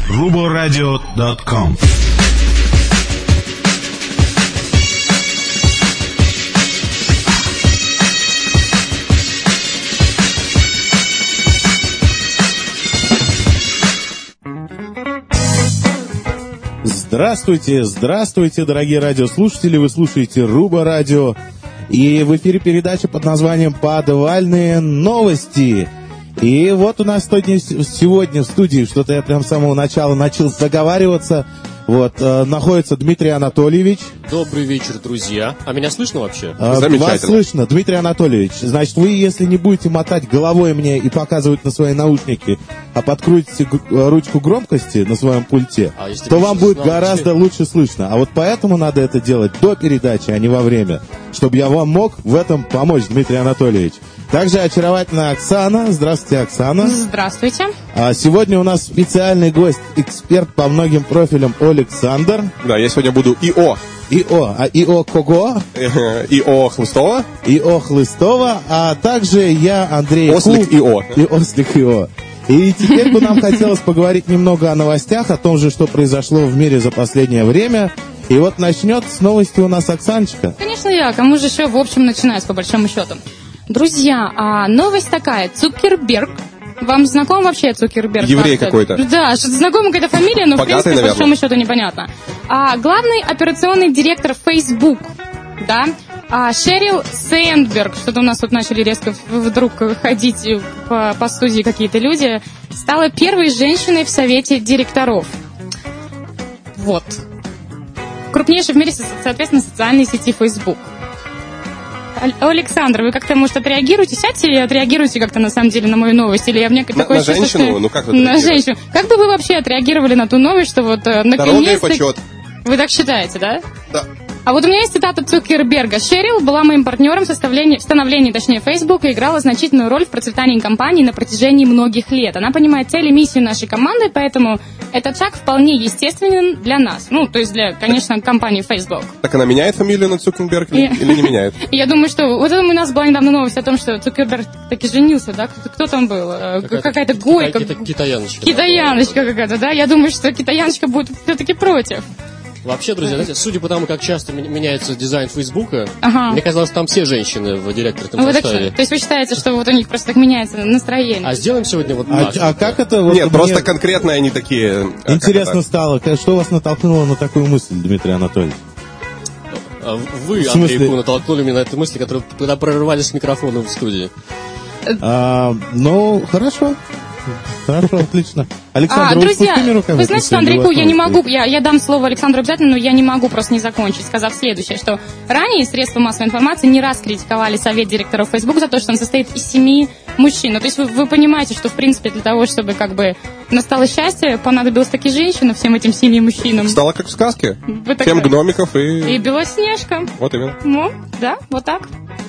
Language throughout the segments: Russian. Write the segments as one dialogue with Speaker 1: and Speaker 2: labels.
Speaker 1: ruboradio.com.
Speaker 2: Здравствуйте, здравствуйте, дорогие радиослушатели, вы слушаете Руба Радио, и в эфире передача под названием «Подвальные новости». И вот у нас сегодня в студии, что-то я прям с самого начала начал заговариваться, находится Дмитрий Анатольевич.
Speaker 3: Добрый вечер, друзья. А меня слышно вообще?
Speaker 2: Замечательно. Вас слышно, Дмитрий Анатольевич. Значит, вы, если не будете мотать головой мне и показывать на свои наушники, а подкрутите ручку громкости на своем пульте, то вам будет гораздо лучше слышно. А вот поэтому надо это делать до передачи, а не во время, чтобы я вам мог в этом помочь, Дмитрий Анатольевич. Также очаровательная Оксана. Здравствуйте, Оксана.
Speaker 4: Здравствуйте.
Speaker 2: А сегодня у нас специальный гость, эксперт по многим профилям Александр.
Speaker 5: Да, я сегодня буду ИО.
Speaker 2: ИО. А ИО кого?
Speaker 5: ИО Хлыстова.
Speaker 2: ИО Хлыстова. А также я, Андрей
Speaker 5: Ослик ИО.
Speaker 2: И Ослик ИО. И теперь бы нам хотелось поговорить немного о новостях, о том же, что произошло в мире за последнее время. И вот начнет с новости у нас Оксаночка.
Speaker 4: Конечно, я. Кому же еще, в общем, начинать, по большому счету. Друзья, новость такая. Цукерберг. Вам знаком вообще Цукерберг?
Speaker 5: Еврей какой-то.
Speaker 4: Да, что-то знакомая какая-то фамилия, но,
Speaker 5: богатый,
Speaker 4: в принципе,
Speaker 5: наверное.
Speaker 4: по большому счету непонятно. Главный операционный директор Facebook, да, Шерил Сэндберг, что-то у нас тут начали резко вдруг ходить по студии какие-то люди, стала первой женщиной в совете директоров. Вот. Крупнейшей в мире, соответственно, социальной сети Facebook. Александр, вы как-то, может, отреагируете? Сядьте и отреагируйте как-то, на самом деле, на мою новость. Или я мне такое чувство,
Speaker 5: женщину?
Speaker 4: Что...
Speaker 5: Ну, как вы
Speaker 4: на женщину. Как бы вы вообще отреагировали на ту новость, что вот наконец-то...
Speaker 5: Дорога и почет.
Speaker 4: Вы так считаете, да?
Speaker 5: Да.
Speaker 4: А вот у меня есть цитата Цукерберга. Шерил была моим партнером в становлении Facebook и играла значительную роль в процветании компании на протяжении многих лет. Она понимает цель и миссию нашей команды, поэтому этот шаг вполне естественен для нас. Ну, то есть для, конечно, компании Facebook.
Speaker 5: Так она меняет фамилию на Цукерберг или не меняет?
Speaker 4: Я думаю, что... Вот это у нас была недавно новость о том, что Цукерберг таки женился, да? Кто там был? Какая-то Гойка.
Speaker 3: Китаяночка.
Speaker 4: Китаяночка какая-то, да? Я думаю, что китаяночка будет все-таки против.
Speaker 3: Вообще, друзья, знаете, судя по тому, как часто меняется дизайн Фейсбука,
Speaker 4: Ага.
Speaker 3: мне казалось, там все женщины в директорском составе.
Speaker 4: То есть вы считаете, что вот у них просто так меняется настроение?
Speaker 3: А сделаем сегодня вот наш.
Speaker 2: А как это... Вот
Speaker 5: Нет, просто конкретно они такие...
Speaker 2: Интересно стало, что вас натолкнуло на такую мысль, Дмитрий Анатольевич?
Speaker 3: Вы, Андрей Ку, натолкнули меня на эту мысль, когда прорывались с микрофоном в студии.
Speaker 2: Ну, хорошо. Хорошо, отлично. Александр,
Speaker 4: друзья, вы знаете, что, Андрей Ку, я не могу, я дам слово Александру обязательно, но я не могу просто не закончить, сказав следующее, что ранее средства массовой информации не раз критиковали совет директоров Facebook за то, что он состоит из 7 мужчин. Ну, то есть вы понимаете, что, в принципе, для того, чтобы как бы настало счастье, понадобилось таки женщина всем этим 7 мужчинам.
Speaker 5: Стало как в сказке. 7 гномиков и...
Speaker 4: И Белоснежка.
Speaker 5: Вот именно.
Speaker 4: Ну, да, вот так.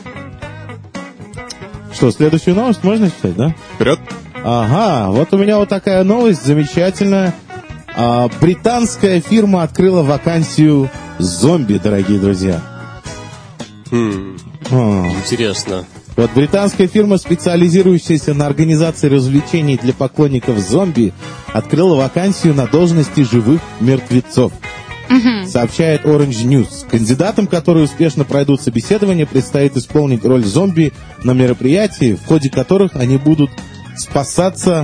Speaker 2: Что, следующую новость можно читать, да?
Speaker 5: Вперед.
Speaker 2: Ага, вот у меня вот такая новость замечательная. Британская фирма открыла вакансию зомби, дорогие друзья.
Speaker 3: Интересно.
Speaker 2: Вот британская фирма, специализирующаяся на организации развлечений для поклонников зомби, открыла вакансию на должности живых мертвецов. Сообщает Orange News. Кандидатам, которые успешно пройдут собеседование, предстоит исполнить роль зомби на мероприятии, в ходе которых они будут спасаться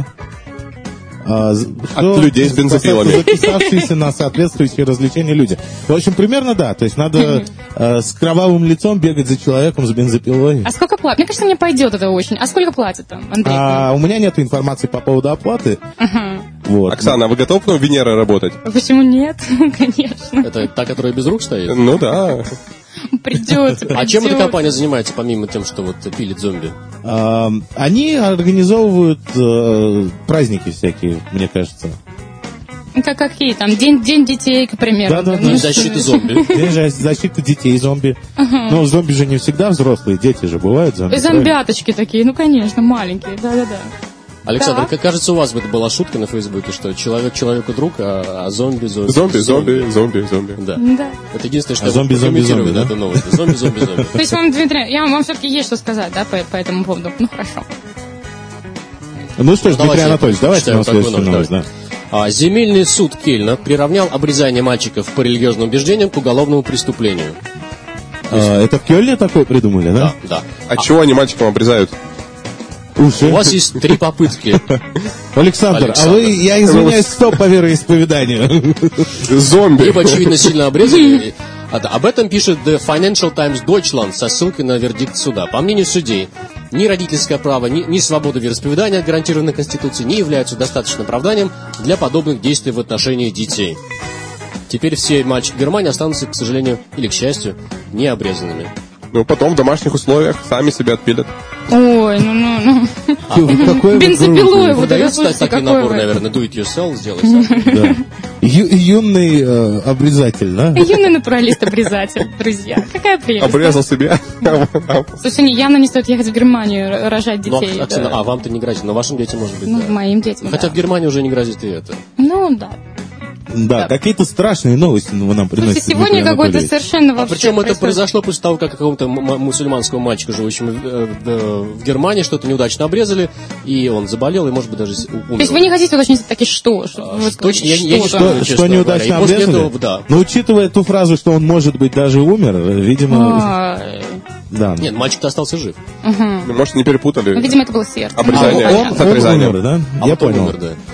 Speaker 5: от людей с бензопилами.
Speaker 2: Записавшиеся на соответствующие развлечения люди. В общем, примерно да. То есть надо с кровавым лицом бегать за человеком с бензопилой.
Speaker 4: А сколько платят? Мне кажется, мне пойдет это очень. А сколько платят там, Андрей?
Speaker 2: У меня нет информации по поводу оплаты. Вот.
Speaker 5: Оксана, вы готовы на Венеры работать?
Speaker 4: Почему нет? Конечно.
Speaker 3: Это та, которая без рук стоит?
Speaker 5: Ну да.
Speaker 4: Придется.
Speaker 3: А чем эта компания занимается, помимо тем, что вот пилит зомби?
Speaker 2: Они организовывают праздники всякие, мне кажется.
Speaker 4: Какие там? День детей, к примеру.
Speaker 2: Да.
Speaker 3: День защиты зомби.
Speaker 2: День защиты детей зомби. Но зомби же не всегда взрослые, дети же бывают зомби.
Speaker 4: Зомбяточки такие, ну конечно, маленькие, да-да-да.
Speaker 3: Александр, как кажется, у вас это была шутка на Фейсбуке, что человек человеку друг, а зомби.
Speaker 5: Зомби.
Speaker 3: Да.
Speaker 4: Да.
Speaker 3: Это единственное, что
Speaker 2: зомби,
Speaker 3: да? Эту новость. Зомби.
Speaker 4: То есть вам, Дмитрий, вам все-таки есть что сказать, да, по этому поводу? Ну, хорошо.
Speaker 2: Ну что ж, Дмитрий Анатольевич, давайте на следующую новость, да.
Speaker 3: Земельный суд Кельна приравнял обрезание мальчиков по религиозным убеждениям к уголовному преступлению.
Speaker 2: Это в Кельне такое придумали, да?
Speaker 3: Да.
Speaker 5: От чего они мальчикам обрезают?
Speaker 2: Уши.
Speaker 3: У вас есть 3 попытки.
Speaker 2: Александр, а вы, я извиняюсь, кто по вероисповеданию?
Speaker 5: Зомби.
Speaker 3: Либо, очевидно, сильно обрезали. Об этом пишет The Financial Times Deutschland со ссылкой на вердикт суда. По мнению судей, ни родительское право, ни свобода вероисповедания, гарантированной Конституцией, не являются достаточным оправданием для подобных действий в отношении детей. Теперь все мальчики Германии останутся, к сожалению, или к счастью, не обрезанными.
Speaker 5: Ну, потом в домашних условиях сами себя отпилят.
Speaker 4: Ой, бензопилой вот это, слушайте,
Speaker 3: такой набор, наверное, do it yourself сделай сам.
Speaker 2: Юный обрезатель, да?
Speaker 4: Юный натуралист-обрезатель, друзья. Какая прелесть.
Speaker 5: Обрезал себя.
Speaker 4: Слушай, явно не стоит ехать в Германию рожать детей.
Speaker 3: А вам-то не грозит, но вашим детям может быть, да.
Speaker 4: Моим детям,
Speaker 3: хотя в Германии уже не грозит и это.
Speaker 4: Да.
Speaker 2: Да, какие-то страшные новости вы нам приносите.
Speaker 4: Сегодня какой-то совершенно вообще...
Speaker 3: Причем это произошло после того, как какому-то мусульманскому мальчику, живущему в Германии, что-то неудачно обрезали, и он заболел, и, может быть, даже умер.
Speaker 4: То есть вы не хотите уточнить таки что?
Speaker 3: Точно, я не знаю,
Speaker 2: что неудачно обрезали?
Speaker 3: Да.
Speaker 2: Но учитывая ту фразу, что он, может быть, даже умер, видимо... Да.
Speaker 3: Нет, мальчик-то остался жив.
Speaker 5: Может, не перепутали?
Speaker 4: Видимо, это было сердце.
Speaker 5: Обрезание.
Speaker 2: Он умер, да? Я понял.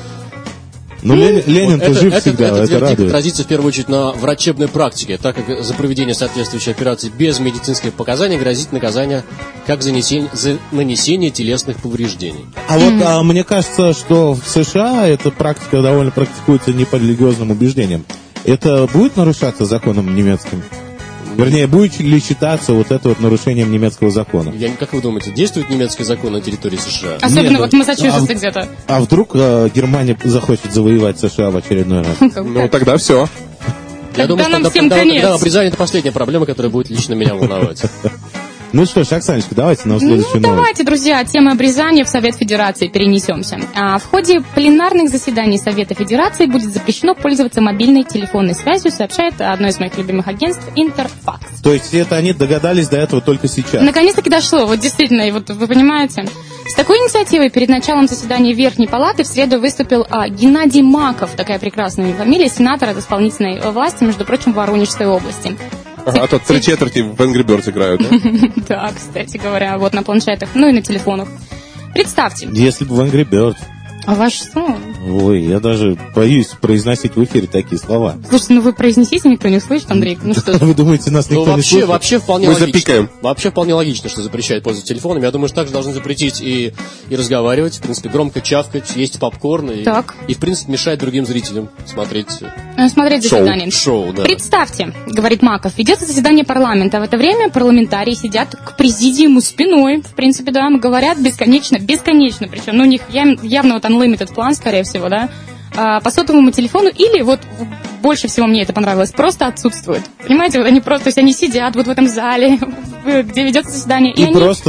Speaker 2: Ну, Ленин-то жив всегда, это радует.
Speaker 3: Это отразится в первую очередь на врачебной практике, так как за проведение соответствующей операции без медицинских показаний грозит наказание как за нанесение телесных повреждений.
Speaker 2: А вот мне кажется, что в США эта практика довольно практикуется не по религиозным убеждениям. Это будет нарушаться законом немецким? Вернее, будет ли считаться вот это вот нарушением немецкого закона?
Speaker 3: Как вы думаете, действует немецкий закон на территории США?
Speaker 4: Особенно вот в Массачусетсе где-то.
Speaker 2: А вдруг Германия захочет завоевать США в очередной раз?
Speaker 5: Ну, тогда все.
Speaker 3: Я думаю, что обрезание — это последняя проблема, которая будет лично меня волновать.
Speaker 2: Ну что ж, Оксаночка, давайте на следующую новость.
Speaker 4: Давайте, друзья, от темы обрезания в Совет Федерации перенесемся. В ходе пленарных заседаний Совета Федерации будет запрещено пользоваться мобильной телефонной связью, сообщает одно из моих любимых агентств Интерфакс.
Speaker 2: То есть это они догадались до этого только сейчас?
Speaker 4: Наконец-таки дошло, вот действительно, и вот вы понимаете. С такой инициативой перед началом заседания Верхней Палаты в среду выступил Геннадий Маков, такая прекрасная фамилия, сенатор от исполнительной власти, между прочим, в Воронежской области.
Speaker 5: А тут 3/4 в Angry Birds играют, да?
Speaker 4: Да, кстати говоря, вот на планшетах, ну и на телефонах. Представьте.
Speaker 2: Если бы в Angry Birds.
Speaker 4: А ваш что?
Speaker 2: Ой, я даже боюсь произносить в эфире такие слова.
Speaker 4: Слушайте, вы произнесите, никто не услышит, Андрей. Ну что
Speaker 2: вы думаете, нас никто не слышит?
Speaker 3: Вообще вполне
Speaker 5: Мы
Speaker 3: логично.
Speaker 5: запикаем.
Speaker 3: Вообще вполне логично, что запрещают пользоваться телефоном. Я думаю, что также должны запретить и разговаривать, в принципе, громко чавкать, есть попкорн и в принципе, мешать другим зрителям смотреть
Speaker 4: заседание.
Speaker 3: Шоу, да.
Speaker 4: Представьте, говорит Маков, ведется заседание парламента. В это время парламентарии сидят к президиуму спиной. В принципе, да, говорят бесконечно. Причем, у них явно вот unlimited план, скорее всего, да, по сотовому телефону, или вот больше всего мне это понравилось, просто отсутствует. Понимаете, вот они просто, то есть они сидят вот в этом зале, где ведется заседание, и они
Speaker 2: просто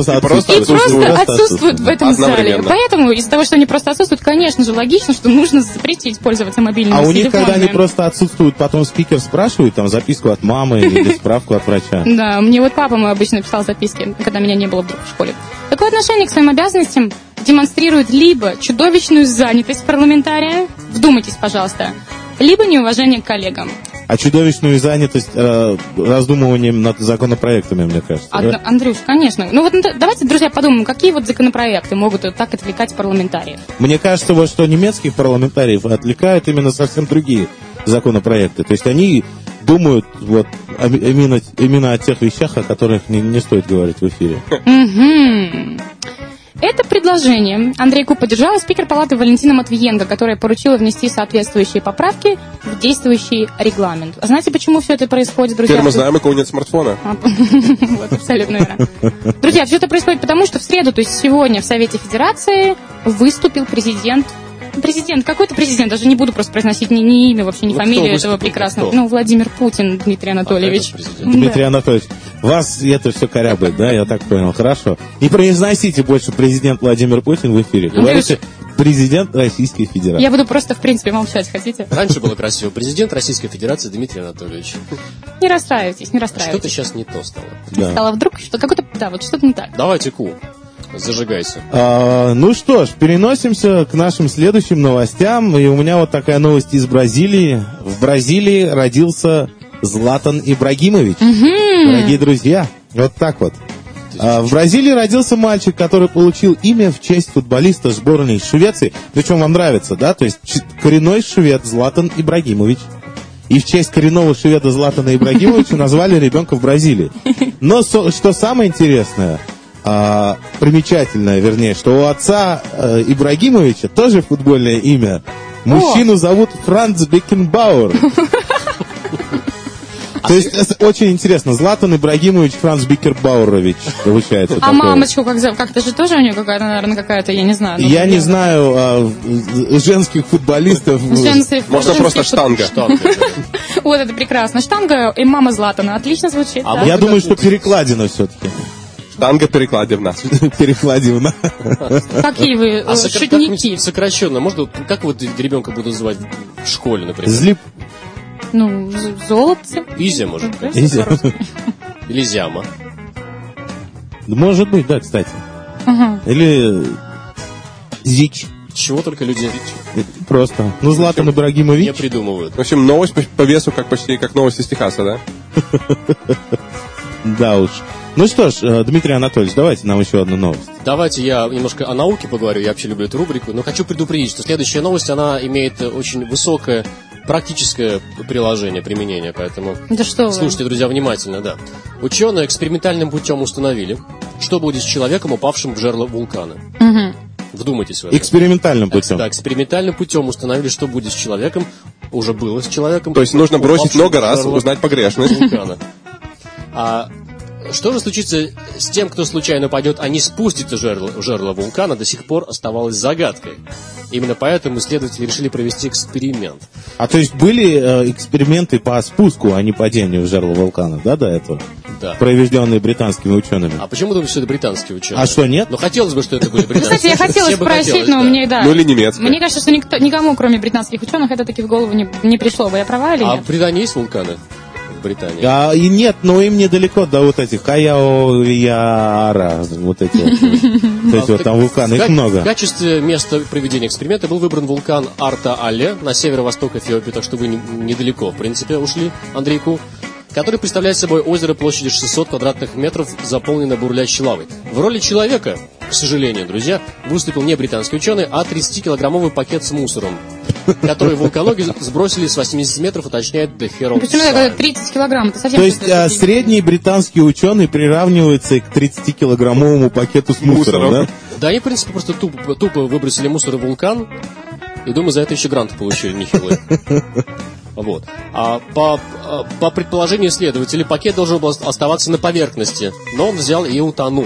Speaker 4: отсутствуют в этом зале. Поэтому из-за того, что они просто отсутствуют, конечно же, логично, что нужно запретить пользоваться мобильными телефонами.
Speaker 2: А у них, когда они просто отсутствуют, потом спикер спрашивает, там, записку от мамы или справку от врача.
Speaker 4: Да, мне вот папа мой обычно писал записки, когда меня не было вдруг в школе. Такое отношение к своим обязанностям демонстрирует либо чудовищную занятость парламентария, вдумайтесь, пожалуйста, либо неуважение к коллегам.
Speaker 2: А чудовищную занятость раздумыванием над законопроектами, мне кажется.
Speaker 4: Андрюш, конечно. Ну вот давайте, друзья, подумаем, какие вот законопроекты могут так отвлекать парламентариев.
Speaker 2: Мне кажется, вот, что немецких парламентариев отвлекают именно совсем другие законопроекты. То есть они думают вот именно о тех вещах, о которых не стоит говорить в эфире.
Speaker 4: Это предложение Андрей Ку поддержала спикер палаты Валентина Матвиенко, которая поручила внести соответствующие поправки в действующий регламент. А знаете, почему все это происходит, друзья?
Speaker 5: Теперь мы знаем, у кого нет смартфона.
Speaker 4: Вот, абсолютно верно. Друзья, все это происходит потому, что в среду, то есть сегодня в Совете Федерации выступил какой-то президент, даже не буду просто произносить ни имя, вообще ни фамилию этого прекрасного. Ну, Владимир Путин, Дмитрий Анатольевич.
Speaker 2: Дмитрий Анатольевич, вас это все корябает, да, я так понял, хорошо. Не произносите больше президент Владимир Путин в эфире. Говорите президент Российской Федерации.
Speaker 4: Я буду просто, в принципе, молчать, хотите?
Speaker 3: Раньше было красиво. Президент Российской Федерации Дмитрий Анатольевич.
Speaker 4: Не расстраивайтесь, не расстраивайтесь.
Speaker 3: Что-то сейчас не то стало.
Speaker 4: Стало вдруг, что какое-то, да, вот что-то не так.
Speaker 3: Давайте Ку. Зажигайся.
Speaker 2: Ну что ж, переносимся к нашим следующим новостям. И у меня вот такая новость из Бразилии. В Бразилии родился Златан Ибрагимович. Дорогие друзья, вот так вот. В Бразилии родился мальчик, который получил имя в честь футболиста сборной Швеции. Причем вам нравится, да? То есть коренной швед Златан Ибрагимович. И в честь коренного шведа Златана Ибрагимовича назвали ребенка в Бразилии. Но что самое интересное, примечательное, вернее, что у отца Ибрагимовича тоже футбольное имя. Мужчину зовут Франц Бекенбауэр. То есть, очень интересно, Златан Ибрагимович Франц Бекенбауэрович получается.
Speaker 4: А мамочку как-то же тоже у нее какая-то, наверное, какая-то, я не знаю.
Speaker 2: Я не знаю женских футболистов.
Speaker 5: Можно просто штанга.
Speaker 4: Вот это прекрасно. Штанга и мама Златана. Отлично звучит.
Speaker 2: Я думаю, что перекладина все-таки.
Speaker 5: Штанга перекладина.
Speaker 2: Перекладина.
Speaker 4: Какие вы шутники.
Speaker 3: Сокращенно. Можно, как вот ребенка будут звать в школе, например?
Speaker 2: Злип.
Speaker 4: Ну, золотцы.
Speaker 3: Изя, может быть.
Speaker 2: Изя.
Speaker 3: Или Зяма.
Speaker 2: Может быть, да, кстати. Или Зич.
Speaker 3: Чего только люди
Speaker 2: просто. Ну, Златан Ибрагимович.
Speaker 3: Не придумывают.
Speaker 5: В общем, новость по весу почти как новость из Техаса, да?
Speaker 2: Да уж. Ну что ж, Дмитрий Анатольевич, давайте нам еще одну новость.
Speaker 3: Давайте я немножко о науке поговорю. Я вообще люблю эту рубрику. Но хочу предупредить, что следующая новость, она имеет очень высокое практическое приложение, применение, поэтому
Speaker 4: да что
Speaker 3: слушайте, друзья, внимательно, да. Ученые экспериментальным путем установили, что будет с человеком, упавшим в жерло вулкана. Вдумайтесь в это.
Speaker 2: Экспериментальным путем.
Speaker 3: Да, экспериментальным путем установили, что будет с человеком, уже было с человеком.
Speaker 5: То есть нужно бросить много раз, узнать погрешность.
Speaker 3: Вулкана. А что же случится с тем, кто случайно пойдет, а не спустится в жерло вулкана, до сих пор оставалось загадкой. Именно поэтому исследователи решили провести эксперимент.
Speaker 2: А то есть были эксперименты по спуску, а не падению в жерло вулкана, да, до этого?
Speaker 3: Да.
Speaker 2: Проведенные британскими учеными.
Speaker 3: А почему думаете, что это британские ученые?
Speaker 2: А что, нет?
Speaker 3: Ну, хотелось бы, что это были британские.
Speaker 4: Кстати, я хотела спросить, но мне, да.
Speaker 5: Ну, или немецкие.
Speaker 4: Мне кажется, что никому, кроме британских ученых, это таки в голову не пришло бы. Я права или нет?
Speaker 3: А в Британии есть вулканы? Британии.
Speaker 2: И нет, но им недалеко до вот этих Каяо-Яра, вот эти вот там вулканы, их много.
Speaker 3: В качестве места проведения эксперимента был выбран вулкан Арта-Але на северо-восток Эфиопии, так что вы недалеко, в принципе, ушли, Андрейку, который представляет собой озеро площадью 600 квадратных метров, заполненное бурлящей лавой. В роли человека, к сожалению, друзья, выступил не британский ученый, а 30-килограммовый пакет с мусором, который вулканологи сбросили с 80 метров, уточняет The Herald.
Speaker 4: Почему 30 килограмм? Это совсем.
Speaker 2: То есть средний британский ученый приравнивается к 30-килограммовому пакету с мусором, да?
Speaker 3: Да, они, в принципе, просто тупо выбросили мусор в вулкан, и, думаю, за это еще грант получили нехилый. Вот. А по предположению исследователей, пакет должен был оставаться на поверхности, но он взял и утонул.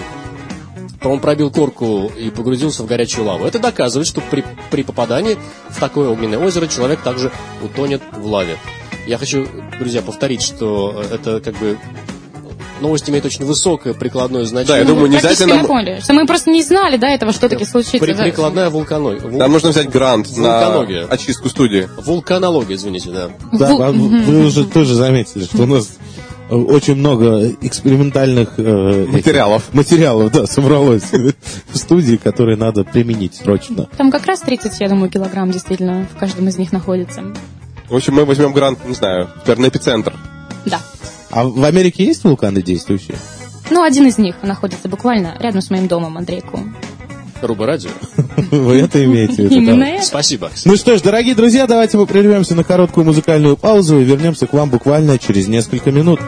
Speaker 3: Он пробил корку и погрузился в горячую лаву. Это доказывает, что при попадании в такое огненное озеро человек также утонет в лаве. Я хочу, друзья, повторить, что это как бы новость имеет очень высокое прикладное значение.
Speaker 5: Да, я думаю, не обязательно нам...
Speaker 4: поняли, что мы просто не знали до этого, что таки случится.
Speaker 3: Прикладная вулканология.
Speaker 5: Нам нужно взять грант на очистку студии.
Speaker 3: Вулканология, извините, да.
Speaker 2: Да, вы уже тоже заметили, что у нас очень много экспериментальных материалов, да, собралось в студии, которые надо применить срочно.
Speaker 4: Там как раз 30, я думаю, килограмм действительно в каждом из них находится.
Speaker 5: В общем, мы возьмем грант, не знаю, теперь на эпицентр.
Speaker 4: Да.
Speaker 2: А в Америке есть вулканы действующие?
Speaker 4: Ну, один из них находится буквально рядом с моим домом, Андрейку.
Speaker 3: Руба-радио.
Speaker 2: Вы это имеете в виду?
Speaker 4: Именно это.
Speaker 3: Спасибо.
Speaker 2: Ну что ж, дорогие друзья, давайте мы прервемся на короткую музыкальную паузу и вернемся к вам буквально через несколько минут.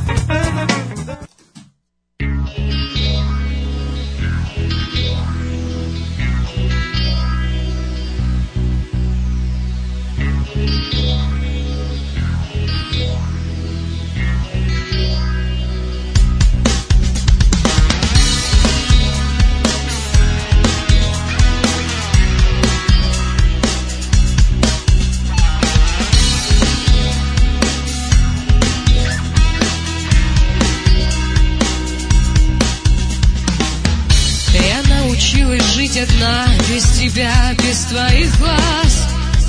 Speaker 1: Одна, без тебя, без твоих глаз.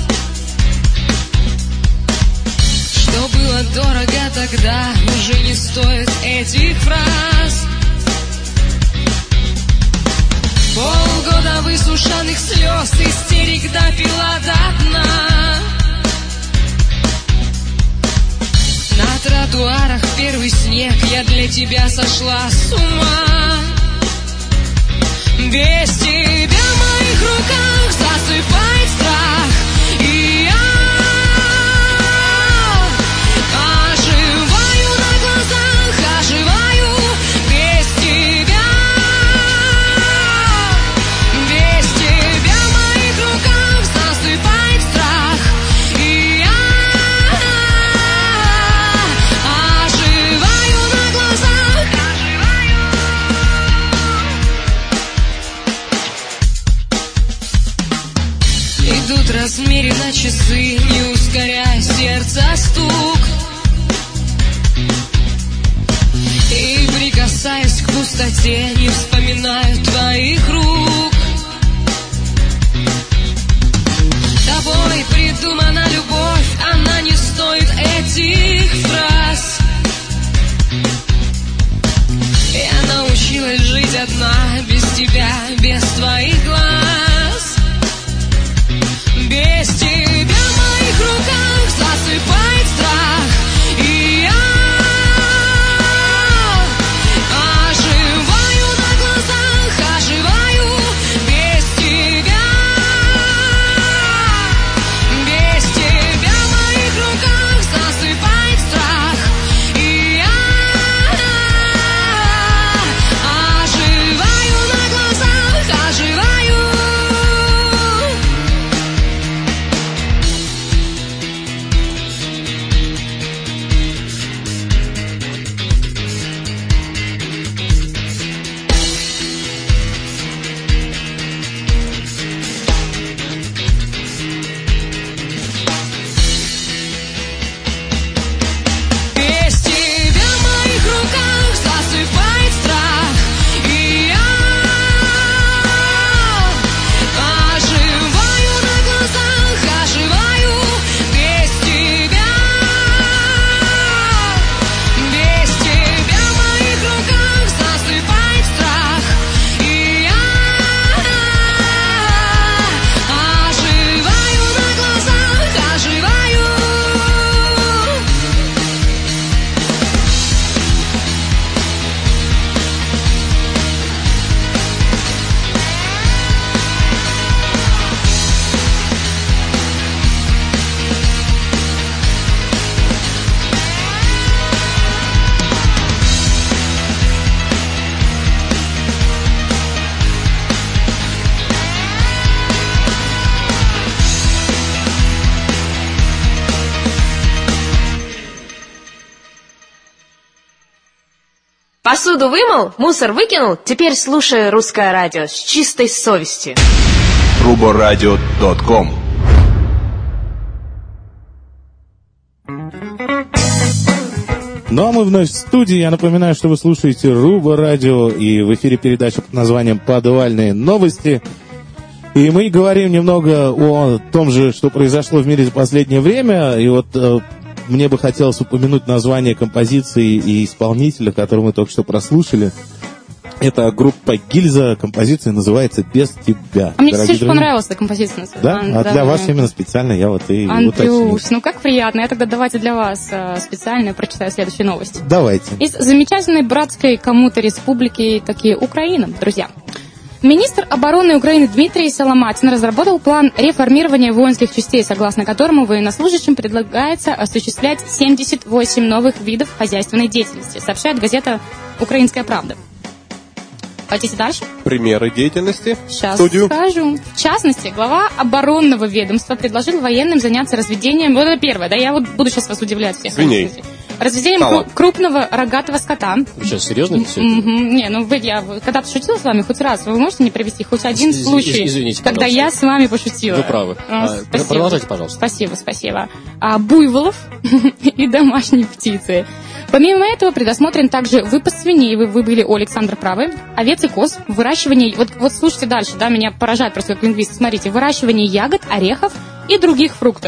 Speaker 1: Что было дорого тогда, уже не стоит этих фраз. Полгода высушенных слез, истерик допила до дна. На тротуарах первый снег, я для тебя сошла с ума. Без тебя в моих руках засыпает страх, и я оживаю на глазах, оживаю без тебя. Без тебя в моих руках засыпает страх, и я оживаю на глазах, оживаю. Идут размеренно часы, не ускоряя сердца стук. И прикасаясь к пустоте, не вспоминаю твоих рук. Тобой придумана любовь, она не стоит этих фраз. Я научилась жить одна, без тебя, без твоих глаз. Без тебя в моих руках засыпает страх, и я оживаю на глазах, оживаю без тебя. Без тебя в моих руках засыпает страх, и я оживаю на глазах, оживаю. Без тебя в моих руках засыпает страх, и я оживаю на глазах, оживаю без тебя. Без тебя в моих руках засыпает страх, и я оживаю на глазах, оживаю.
Speaker 6: Посуду вымыл, мусор выкинул, теперь слушай русское радио с чистой совестью.
Speaker 7: Ruboradio.com.
Speaker 2: Ну а мы вновь в студии. Я напоминаю, что вы слушаете Руба Радио, и в эфире передача под названием «Подвальные новости». И мы говорим немного о том же, что произошло в мире за последнее время. И вот мне бы хотелось упомянуть название композиции и исполнителя, которую мы только что прослушали. Это группа Гильза. Композиция называется «Без тебя».
Speaker 4: А мне, кстати, очень понравилась эта композиция.
Speaker 2: Да? А для вас именно специально я вот и уточнил.
Speaker 4: Андрюш, ну как приятно. Я тогда давайте для вас специально прочитаю следующую новость.
Speaker 2: Давайте.
Speaker 4: Из замечательной братской кому-то республики, такие Украина, друзья. Министр обороны Украины Дмитрий Соломатин разработал план реформирования воинских частей, согласно которому военнослужащим предлагается осуществлять 78 новых видов хозяйственной деятельности, сообщает газета «Украинская правда». Хотите дальше?
Speaker 5: Примеры деятельности?
Speaker 4: Сейчас
Speaker 5: Студию.
Speaker 4: скажу. В частности, глава оборонного ведомства предложил военным заняться разведением... Вот это первое, да? Я вот буду сейчас вас удивлять всех.
Speaker 5: Свиней.
Speaker 4: Разведением крупного рогатого скота.
Speaker 3: Вы сейчас серьезно все это?
Speaker 4: Не, ну я когда-то шутила с вами хоть раз, вы можете мне привести хоть один случай,
Speaker 3: извините,
Speaker 4: когда я с вами пошутила?
Speaker 3: Вы правы.
Speaker 4: Спасибо.
Speaker 3: Продолжайте, пожалуйста.
Speaker 4: Спасибо. Буйволов и домашние птицы. Помимо этого предусмотрен также выпас свиней, вы были у Александра правы, овец и коз, выращивание, вот слушайте дальше, да, меня поражает просто как лингвист, смотрите, выращивание ягод, орехов и других фруктов.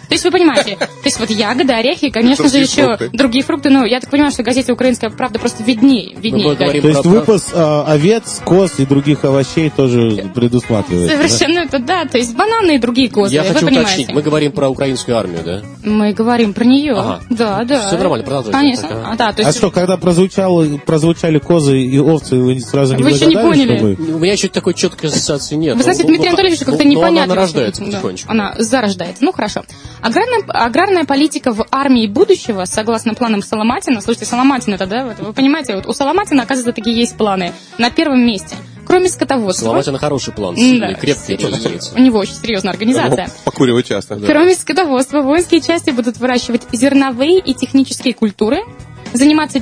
Speaker 4: То есть вы понимаете, то есть вот ягоды, орехи, конечно же, еще другие фрукты, но я так понимаю, что газете «Украинская правда» просто виднее.
Speaker 2: То есть выпас овец, коз и других овощей тоже предусматривается.
Speaker 4: Совершенно это да, то есть бананы и другие козы.
Speaker 3: Я хочу уточнить, мы говорим про украинскую армию, да?
Speaker 4: Мы говорим про нее.
Speaker 3: Ага.
Speaker 4: Да.
Speaker 3: Все нормально, продолжайте.
Speaker 4: Конечно.
Speaker 3: Так,
Speaker 4: то есть...
Speaker 2: А что, когда прозвучали козы и овцы, вы сразу не
Speaker 4: Вы еще не поняли.
Speaker 2: что мы...
Speaker 3: У меня еще такой четкой ассоциации нет.
Speaker 4: Вы знаете, Дмитрий Анатольевич как-то непонятно.
Speaker 3: Она рождается потихонечку.
Speaker 4: Да, она зарождается. Ну, хорошо. Аграрная политика в армии будущего, согласно планам Соломатина. Слушайте, Соломатин это, да? Вы понимаете, вот у Соломатина, оказывается, такие есть планы. На первом месте. Кроме скотоводства.
Speaker 3: Соломатина хороший план, сильный, крепкий, разумеется.
Speaker 4: У него очень серьезная организация.
Speaker 5: Покуривать часто. Да.
Speaker 4: Кроме скотоводства, воинские части будут выращивать зерновые и технические культуры, заниматься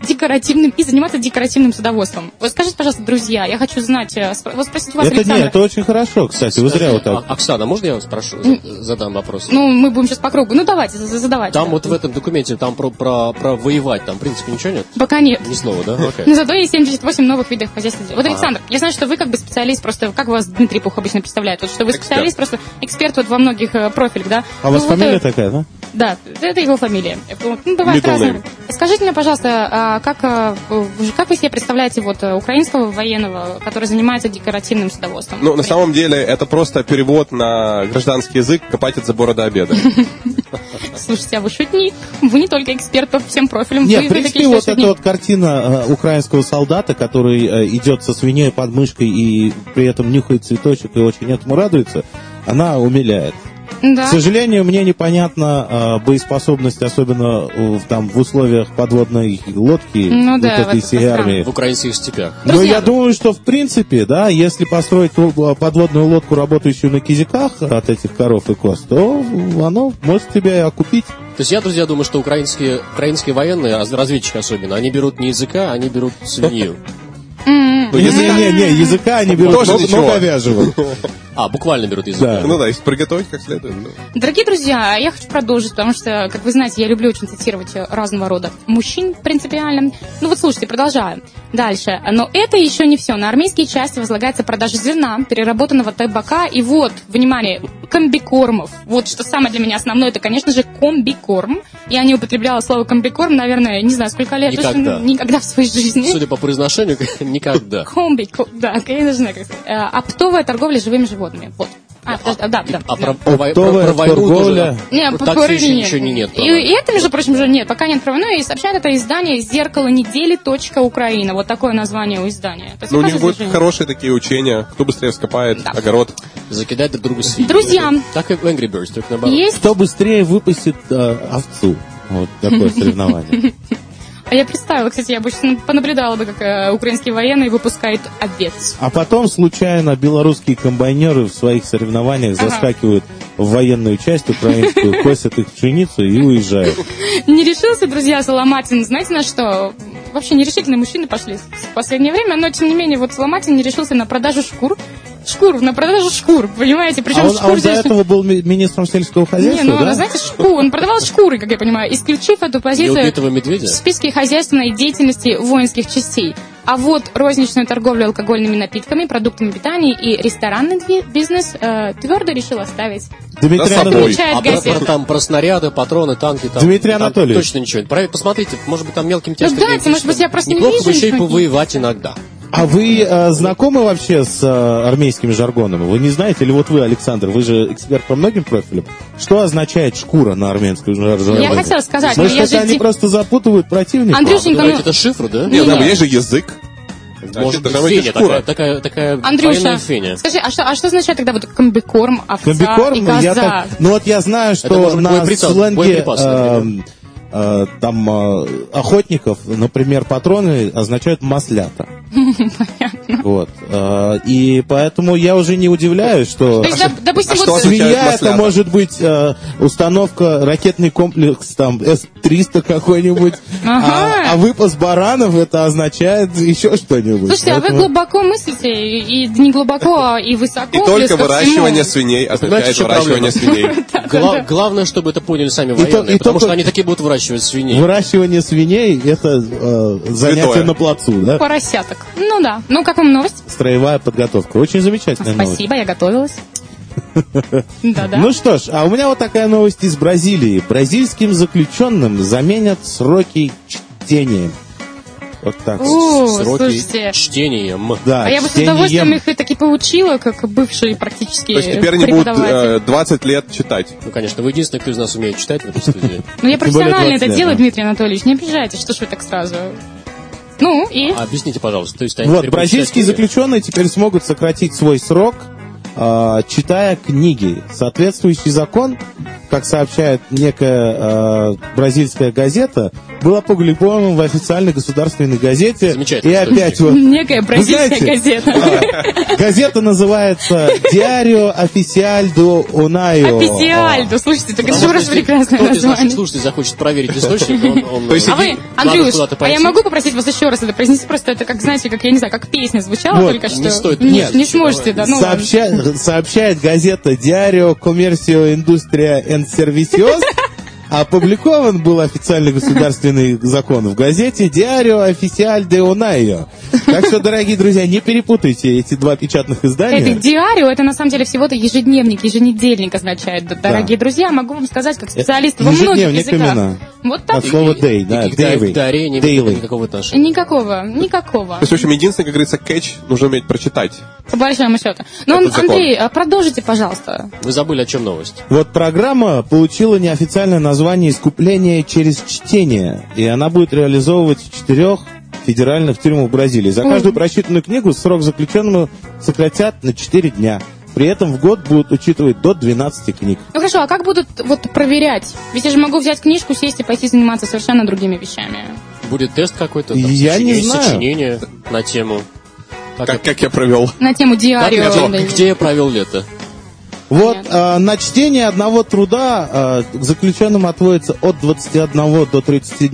Speaker 4: декоративным садоводством. Вот скажите, пожалуйста, друзья, я хочу знать, вот спросить вас, Александр.
Speaker 2: Это очень хорошо, кстати, вы зря вот так.
Speaker 3: Оксана, можно я вас спрошу, задам вопрос?
Speaker 4: Ну, мы будем сейчас по кругу. Ну, давайте, задавайте.
Speaker 3: Там вот в этом документе, там про воевать, там, в принципе, ничего нет?
Speaker 4: Пока нет.
Speaker 3: Ни слова, да? Okay.
Speaker 4: Но зато есть 78 новых видов хозяйства. Вот, Александр, я знаю, что вы как бы специалист, просто, как вас Дмитрий Пух обычно представляет, вот, что вы специалист, просто эксперт вот во многих профилях, да?
Speaker 2: А у вас фамилия такая, да?
Speaker 4: Да, это его фамилия. Ну, бывает разные. Скажите мне, пожалуйста, как вы себе представляете вот украинского военного, который занимается декоративным садоводством?
Speaker 5: Ну, на самом деле, это просто перевод на гражданский язык «копать от забора до обеда».
Speaker 4: Слушайте, а вы шутник. Вы не только эксперт по всем профилям.
Speaker 2: Нет, в принципе, вот эта вот картина украинского солдата, который идет со свиньей под мышкой и при этом нюхает цветочек и очень этому радуется, она умиляет.
Speaker 4: Да.
Speaker 2: К сожалению, мне непонятна боеспособность, особенно в условиях подводной лодки, этой всей армии.
Speaker 3: В украинских степях.
Speaker 2: Но я думаю, что в принципе, да, если построить подводную лодку, работающую на кизиках от этих коров и коз, то оно может тебя и окупить.
Speaker 3: То есть я, друзья, думаю, что украинские военные, разведчики особенно, они берут не языка, они берут свинью.
Speaker 2: Не, языка они берут, но говяжьего.
Speaker 3: Буквально берут язык. Да.
Speaker 5: Ну да, если приготовить как следует. Да.
Speaker 4: Дорогие друзья, я хочу продолжить, потому что, как вы знаете, я люблю очень цитировать разного рода мужчин принципиально. Ну вот слушайте, продолжаем. Дальше. Но это еще не все. На армейские части возлагается продажа зерна, переработанного табака и вот, внимание, комбикормов. Вот что самое для меня основное, это, конечно же, комбикорм. Я не употребляла слово комбикорм, наверное, не знаю, сколько лет. Никогда в своей жизни.
Speaker 3: Судя по произношению, никогда.
Speaker 4: Комбикорм, да, я не знаю, как сказать. Оптовая торговля живыми животными. Вот. Да.
Speaker 3: Про войну тоже?
Speaker 4: Нет,
Speaker 3: так еще ничего нет.
Speaker 4: И это, между прочим, уже нет, пока нет про войну. И сообщает это издание «Зеркало недели. Украина». Вот такое название у издания.
Speaker 5: Ну, у них будут хорошие такие учения. Кто быстрее вскопает огород.
Speaker 3: Закидать друг другу свиньи.
Speaker 4: Друзья.
Speaker 3: Так и в Angry Birds, только наоборот.
Speaker 2: Кто быстрее выпустит овцу. Вот такое соревнование.
Speaker 4: А я представила, кстати, я больше понаблюдала бы, как украинские военные выпускают овец.
Speaker 2: А потом случайно белорусские комбайнеры в своих соревнованиях заскакивают в военную часть украинскую, косят их пшеницу и уезжают.
Speaker 4: Не решился, друзья, Соломатин, знаете на что? Вообще нерешительные мужчины пошли в последнее время, но тем не менее вот Соломатин не решился на продажу шкур, понимаете? Причем
Speaker 2: он до этого был министром сельского хозяйства, да?
Speaker 4: Знаете, он продавал шкуры, как я понимаю, исключив эту позицию в списке хозяйственной деятельности воинских частей. А вот розничную торговлю алкогольными напитками, продуктами питания и ресторанный бизнес твердо решил оставить.
Speaker 2: Дмитрий Анатольевич.
Speaker 3: Про снаряды, патроны, танки.
Speaker 2: Дмитрий Анатольевич.
Speaker 3: Точно ничего. Посмотрите, может быть, там мелким текстом.
Speaker 4: Дайте, может быть, я просто не вижу.
Speaker 3: Неплохо бы еще и повоевать иногда.
Speaker 2: А вы знакомы вообще с армейскими жаргонами? Вы не знаете? Или вот вы, Александр, вы же эксперт по многим профилям. Что означает шкура на армянском жаргоне?
Speaker 4: Я хотела сказать,
Speaker 2: но я же... они просто запутывают противника.
Speaker 4: Андрюшенька,
Speaker 3: это шифр, да?
Speaker 5: Нет, есть же язык.
Speaker 3: Может быть, феня, такая
Speaker 4: Андрюша,
Speaker 3: феня.
Speaker 4: Скажи, а что означает тогда вот комбикорм, овца и коза?
Speaker 2: Вот я знаю, что на сленге охотников, например, патроны означают маслята.
Speaker 4: Понятно.
Speaker 2: Вот. И поэтому я уже не удивляюсь, что
Speaker 4: допустим,
Speaker 2: свинья это может быть установка, ракетный комплекс там С-300 какой-нибудь, а выпас баранов это означает еще что-нибудь.
Speaker 4: Слушайте, а вы глубоко мыслите, и не глубоко, а и высоко.
Speaker 5: И только выращивание свиней означает выращивание свиней.
Speaker 3: Главное, чтобы это поняли сами военные, потому что они такие будут выращивать свиней.
Speaker 2: Выращивание свиней это занятие на плацу, да?
Speaker 4: Поросяток. Ну да. Ну, как вам новость?
Speaker 2: Строевая подготовка. Очень замечательная новость.
Speaker 4: Спасибо, я готовилась. Да-да.
Speaker 2: Ну что ж, а у меня вот такая новость из Бразилии. Бразильским заключенным заменят сроки чтения. Вот так.
Speaker 3: Сроки
Speaker 4: слушайте.
Speaker 3: чтением.
Speaker 2: Да,
Speaker 4: А я бы с
Speaker 2: чтением.
Speaker 4: удовольствием их и таки поучила, как бывший практически
Speaker 5: То есть теперь они будут
Speaker 4: преподаватель.
Speaker 5: 20 лет читать.
Speaker 3: Ну, конечно, вы единственный, кто из нас умеет читать в этой студии.
Speaker 4: Ну, я
Speaker 2: Тем более
Speaker 4: профессионально
Speaker 2: 20
Speaker 4: это
Speaker 2: лет,
Speaker 4: делаю,
Speaker 2: да.
Speaker 4: Дмитрий Анатольевич, не обижайтесь, что ж вы так сразу. Ну, и?
Speaker 3: Объясните, пожалуйста. То есть они
Speaker 2: Вот,
Speaker 3: теперь будут
Speaker 2: бразильские
Speaker 3: читать книги?
Speaker 2: заключенные теперь смогут сократить свой срок, читая книги. Соответствующий закон, как сообщает некая бразильская газета, был опубликован в официальной государственной газете.
Speaker 3: Замечательно.
Speaker 2: И опять вот...
Speaker 4: Некая бразильская
Speaker 2: Вы знаете,
Speaker 4: газета.
Speaker 2: Газета называется «Diario Oficial do Unaio».
Speaker 4: Официальду, слушайте, так это же
Speaker 3: Потому
Speaker 4: раз
Speaker 3: что если
Speaker 4: прекрасное
Speaker 3: кто-то из наших
Speaker 4: название.
Speaker 3: слушателей захочет проверить источник, он
Speaker 5: То есть
Speaker 4: А вы,
Speaker 3: надо
Speaker 4: Андрюш,
Speaker 3: куда-то
Speaker 4: а
Speaker 3: пойти.
Speaker 4: я могу попросить вас еще раз это произнести? Просто это как, знаете, как, я не знаю, как песня звучала
Speaker 2: Вот,
Speaker 4: только что.
Speaker 3: не стоит
Speaker 4: Нет,
Speaker 3: петь.
Speaker 4: не сможете, да, ну ладно.
Speaker 2: Сообщает газета «Diario Comercio Industria and Servicios». Опубликован был официальный государственный закон в газете «Diario Oficial de Unaio». Так что, дорогие друзья, не перепутайте эти два печатных
Speaker 4: Это
Speaker 2: издания.
Speaker 4: диарио, это на самом деле всего-то ежедневник, еженедельник означает, дорогие друзья. Могу вам сказать, как специалист во многих
Speaker 2: Ежедневник
Speaker 4: языках.
Speaker 2: именно.
Speaker 4: Вот так.
Speaker 2: От слова day, да,
Speaker 3: И к
Speaker 2: daily.
Speaker 3: Даре не
Speaker 2: Daily.
Speaker 3: имеет никакого отношения.
Speaker 4: Никакого.
Speaker 5: То есть, в общем, единственное, как говорится, кэч нужно уметь прочитать.
Speaker 4: По большому счету. Ну,
Speaker 5: Этот закон.
Speaker 4: Андрей, продолжите, пожалуйста.
Speaker 3: Вы забыли, о чем новость.
Speaker 2: Вот программа получила неофициальное название «Искупление через чтение», и она будет реализовывать в 4 федеральных тюрьмах Бразилии. За каждую прочитанную книгу срок заключенному сократят на 4 дня. При этом в год будут учитывать до 12 книг.
Speaker 4: Ну хорошо, а как будут вот проверять? Ведь я же могу взять книжку, сесть и пойти заниматься совершенно другими вещами.
Speaker 3: Будет тест какой-то? там,
Speaker 2: Я не знаю.
Speaker 3: Сочинение на тему.
Speaker 5: Как я провел.
Speaker 4: На тему диарио.
Speaker 3: Где я провел лето?
Speaker 2: Вот
Speaker 4: Понятно.
Speaker 2: на чтение одного труда заключенным отводится от 21 до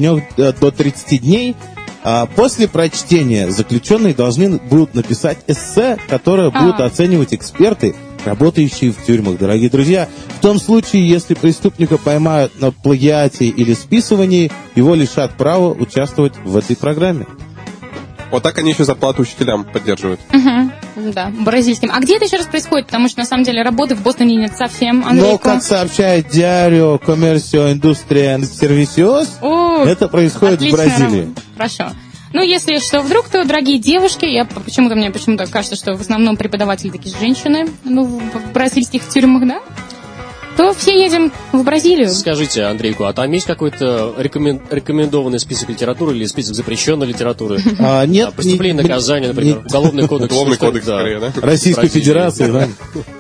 Speaker 2: 30 дней. После прочтения заключенные должны будут написать эссе, которое будут оценивать эксперты, работающие в тюрьмах. Дорогие друзья, в том случае, если преступника поймают на плагиате или списывании, его лишат права участвовать в этой программе.
Speaker 5: Вот так они еще зарплату учителям поддерживают.
Speaker 4: Да, бразильским. А где это еще раз происходит? Потому что, на самом деле, работы в Бостоне нет совсем,
Speaker 2: Но,
Speaker 4: Андрейко.
Speaker 2: как сообщает Diario Comercio Industria and Servicios,
Speaker 4: О,
Speaker 2: это происходит в
Speaker 4: отличная
Speaker 2: Бразилии.
Speaker 4: работа. Хорошо. Ну, если что, вдруг, то, дорогие девушки, мне почему-то кажется, что в основном преподаватели такие женщины, в бразильских тюрьмах, да? То все едем в Бразилию.
Speaker 3: Скажите, Андрейку, а там есть какой-то рекомендованный список литературы или список запрещенной литературы?
Speaker 2: Нет,
Speaker 3: Преступление, наказание, например, уголовный кодекс.
Speaker 5: Уголовный
Speaker 3: что-то,
Speaker 5: кодекс,
Speaker 3: да.
Speaker 5: скорее, да?
Speaker 2: Российской
Speaker 3: Бразилии.
Speaker 2: Федерации, да?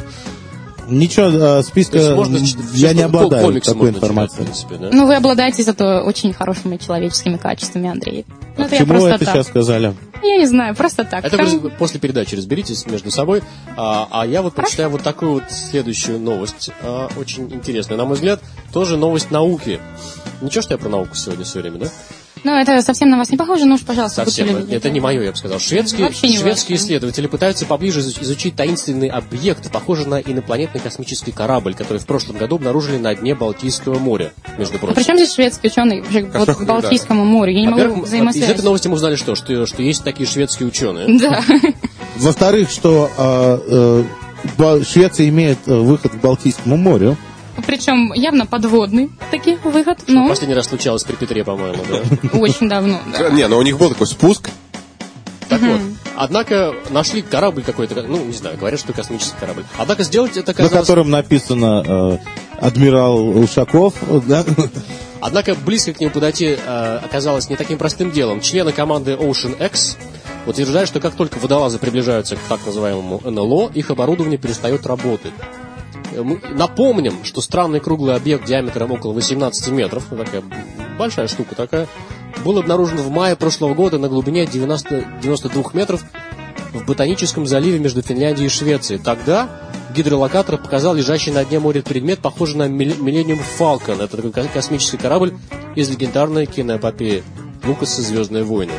Speaker 2: Ничего, списка
Speaker 3: То есть можно
Speaker 2: я не обладаю
Speaker 3: комиксы
Speaker 2: такой
Speaker 3: можно читать,
Speaker 2: информацией.
Speaker 3: в принципе, да?
Speaker 4: Ну, вы обладаете зато очень хорошими человеческими качествами, Андрей. Ну, это я
Speaker 2: Почему
Speaker 4: просто
Speaker 2: это
Speaker 4: так.
Speaker 2: сейчас сказали?
Speaker 4: Я не знаю, просто так.
Speaker 3: Это
Speaker 4: Там-
Speaker 3: вы после передачи разберитесь между собой. А я вот прочитаю вот такую вот следующую новость. Очень интересная, на мой взгляд, тоже новость науки. Ничего, что я про науку сегодня все время, да?
Speaker 4: Ну, это совсем на вас не похоже, ну уж, пожалуйста, будьте
Speaker 3: Совсем.
Speaker 4: любезны.
Speaker 3: Это не мое, я бы сказал. Шведские
Speaker 4: Вообще не ваше.
Speaker 3: исследователи пытаются поближе изучить таинственный объект, похожий на инопланетный космический корабль, который в прошлом году обнаружили на дне Балтийского моря, между
Speaker 4: А
Speaker 3: прочим.
Speaker 4: при чем здесь шведский ученый вот к Балтийскому морю? Я не могу
Speaker 3: Во-первых, из этой
Speaker 4: взаимосвязать.
Speaker 3: новости мы узнали что есть такие шведские ученые.
Speaker 4: Да.
Speaker 2: Во-вторых, что Швеция имеет выход к Балтийскому морю.
Speaker 4: Причем явно подводный таки выход, но
Speaker 3: Последний раз случалось при Петре, по-моему, да.
Speaker 4: очень давно. Да.
Speaker 5: Не, но у них был такой спуск.
Speaker 3: Так вот, однако нашли корабль какой-то, ну, не знаю, говорят, что космический корабль. Однако сделать это
Speaker 2: На
Speaker 3: оказалось...
Speaker 2: котором написано «Адмирал Ушаков». Да?
Speaker 3: Однако близко к нему подойти оказалось не таким простым делом. Члены команды Ocean X утверждают, что как только водолазы приближаются к так называемому НЛО, их оборудование перестает работать. Мы напомним, что странный круглый объект диаметром около 18 метров, такая большая штука такая, был обнаружен в мае прошлого года на глубине 92 метров в Ботаническом заливе между Финляндией и Швецией. Тогда гидролокатор показал лежащий на дне моря предмет, похожий на Millennium Falcon. Это такой космический корабль из легендарной киноэпопеи Лукаса «Звездные войны».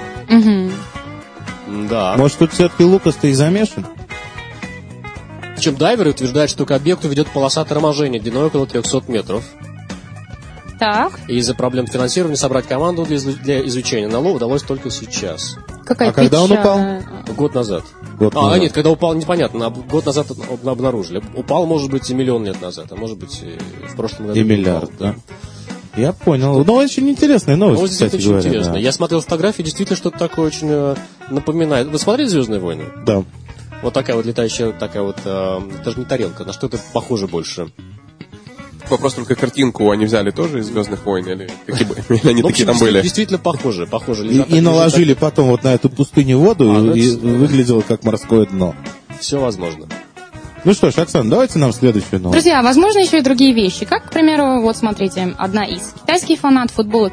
Speaker 3: Да.
Speaker 2: Может, тут все-таки Лукас-то и замешан?
Speaker 3: Причем дайверы утверждают, что к объекту ведет полоса торможения длиной около 300 метров.
Speaker 4: Так,
Speaker 3: И из-за проблем финансирования собрать команду для изучения НЛО удалось только сейчас,
Speaker 4: какая
Speaker 2: А когда он
Speaker 4: печаль.
Speaker 2: упал?
Speaker 3: год назад.
Speaker 2: год назад.
Speaker 3: Нет, когда упал, непонятно. Год назад обнаружили. Упал, может быть, и миллион лет назад, а может быть, и в прошлом году.
Speaker 2: И миллиард, да. Я понял. Ну, очень интересная новость, кстати
Speaker 3: очень
Speaker 2: говоря.
Speaker 3: интересно.
Speaker 2: Да.
Speaker 3: Я смотрел фотографии, действительно что-то такое очень напоминает. Вы смотрели «Звездные войны»?
Speaker 2: Да.
Speaker 3: Вот такая вот летающая, такая вот, даже не тарелка, на что-то похоже больше.
Speaker 5: Вопрос только, картинку они взяли тоже из «Звездных войн», или они такие там были?
Speaker 3: Действительно похоже.
Speaker 2: И наложили потом вот на эту пустыню воду, и выглядело как морское дно.
Speaker 3: Все возможно.
Speaker 2: Ну что ж, Оксана, давайте нам следующую новость.
Speaker 4: Друзья, возможно, еще и другие вещи. Как, к примеру, вот смотрите, одна из. Китайский фанат футбола.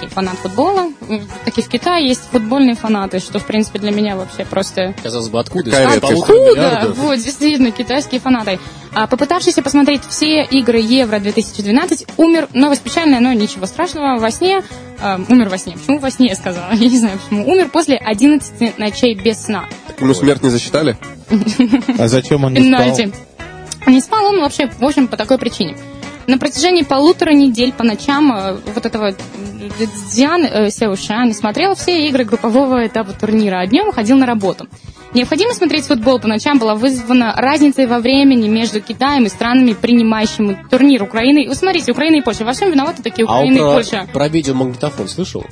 Speaker 4: Таки в Китае есть футбольные фанаты, что, в принципе, для меня вообще просто...
Speaker 3: Казалось бы, откуда?
Speaker 4: Откуда? Вот, действительно, китайские фанаты. Попытавшийся посмотреть все игры Евро-2012, умер, новость печальная, но ничего страшного, во сне... умер во сне. Почему во сне я сказала? Я не знаю, почему. Умер после 11 ночей без сна.
Speaker 5: Так ему смерть не засчитали?
Speaker 2: А зачем он не спал?
Speaker 4: Не спал он вообще, в общем, по такой причине. На протяжении 1,5 недель по ночам вот этого Цзян Сяошань смотрел все игры группового этапа турнира, а днем ходил на работу. Необходимость смотреть футбол по ночам была вызвана разницей во времени между Китаем и странами, принимающими турнир Украины. Вы смотрите, Украина и Польша. Во всем виноваты такие Украина и Польша.
Speaker 3: Про видеомагнитофон слышал?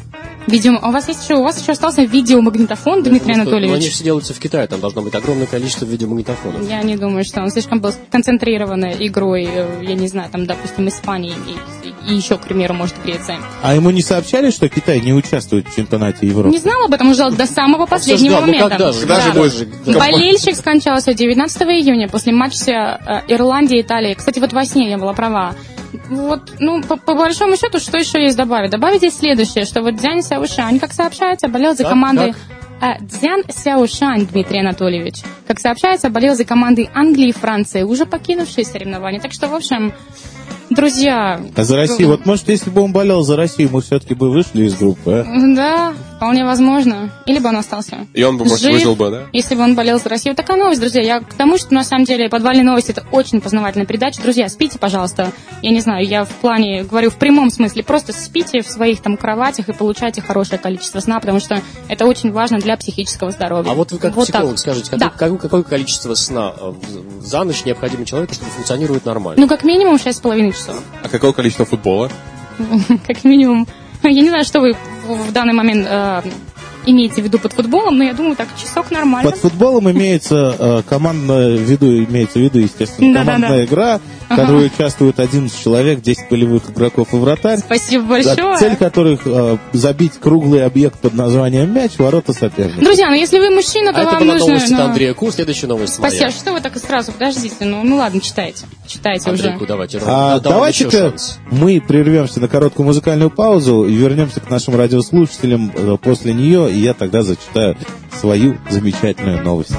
Speaker 4: У вас еще остался видеомагнитофон, Дмитрий Анатольевич?
Speaker 3: Они все делаются в Китае, там должно быть огромное количество видеомагнитофонов.
Speaker 4: Я не думаю, что он слишком был концентрированной игрой, я не знаю, там, допустим, Испании и еще, к примеру, может, Греция.
Speaker 2: А ему не сообщали, что Китай не участвует в чемпионате Европы?
Speaker 4: Не знал об этом, ждал до самого последнего момента.
Speaker 3: Когда же больше?
Speaker 4: Болельщик скончался 19 июня после матча Ирландии и Италии. Кстати, вот во сне я была права. Вот, по большому счету, что еще есть добавить? Добавить здесь следующее, что вот Цзян Сяошань, как сообщается, болел за командой... Цзян Сяошань Дмитрий Анатольевич, как сообщается, болел за командой Англии и Франции, уже покинувшие соревнования. Так что, в общем, друзья...
Speaker 2: А за Россию, вот может, если бы он болел за Россию, мы все-таки бы вышли из группы,
Speaker 4: Да, вполне возможно. Или бы он остался.
Speaker 5: И он бы, может, выжил бы, да?
Speaker 4: Если бы он болел за Россию. Такая новость, друзья. Я к тому, что, на самом деле, подвальные новости — это очень познавательная передача. Друзья, спите, пожалуйста. Я не знаю, я в плане, говорю в прямом смысле, просто спите в своих там кроватях и получайте хорошее количество сна, потому что это очень важно для психического здоровья.
Speaker 3: А вот вы как
Speaker 4: вот
Speaker 3: психолог
Speaker 4: так.
Speaker 3: скажите,
Speaker 4: Да.
Speaker 3: какое количество сна за ночь необходимо человеку, чтобы функционировать нормально?
Speaker 4: Как минимум 6,5 часов.
Speaker 5: А какое количество футбола?
Speaker 4: Как минимум. Я не знаю, что вы в данный момент имеете в виду под футболом, но я думаю, так, часок нормально.
Speaker 2: Под футболом имеется командная, имеется в виду, естественно, командная игра, в которой участвуют 11 человек, 10 полевых игроков и вратарь.
Speaker 4: Спасибо большое.
Speaker 2: Цель которых забить круглый объект под названием мяч в ворота соперника.
Speaker 4: Друзья, если вы мужчина, то
Speaker 3: это
Speaker 4: вам
Speaker 3: была
Speaker 4: нужно...
Speaker 3: новость от Андрея Ку, следующая новость
Speaker 4: Спасибо.
Speaker 3: моя.
Speaker 4: Что вы так и сразу? Подождите, ну ладно, читайте. Читайте
Speaker 3: Андрей
Speaker 4: уже.
Speaker 3: Ку, давайте.
Speaker 2: Давайте-ка мы прервемся на короткую музыкальную паузу и вернемся к нашим радиослушателям после нее, и я тогда зачитаю свою замечательную новость.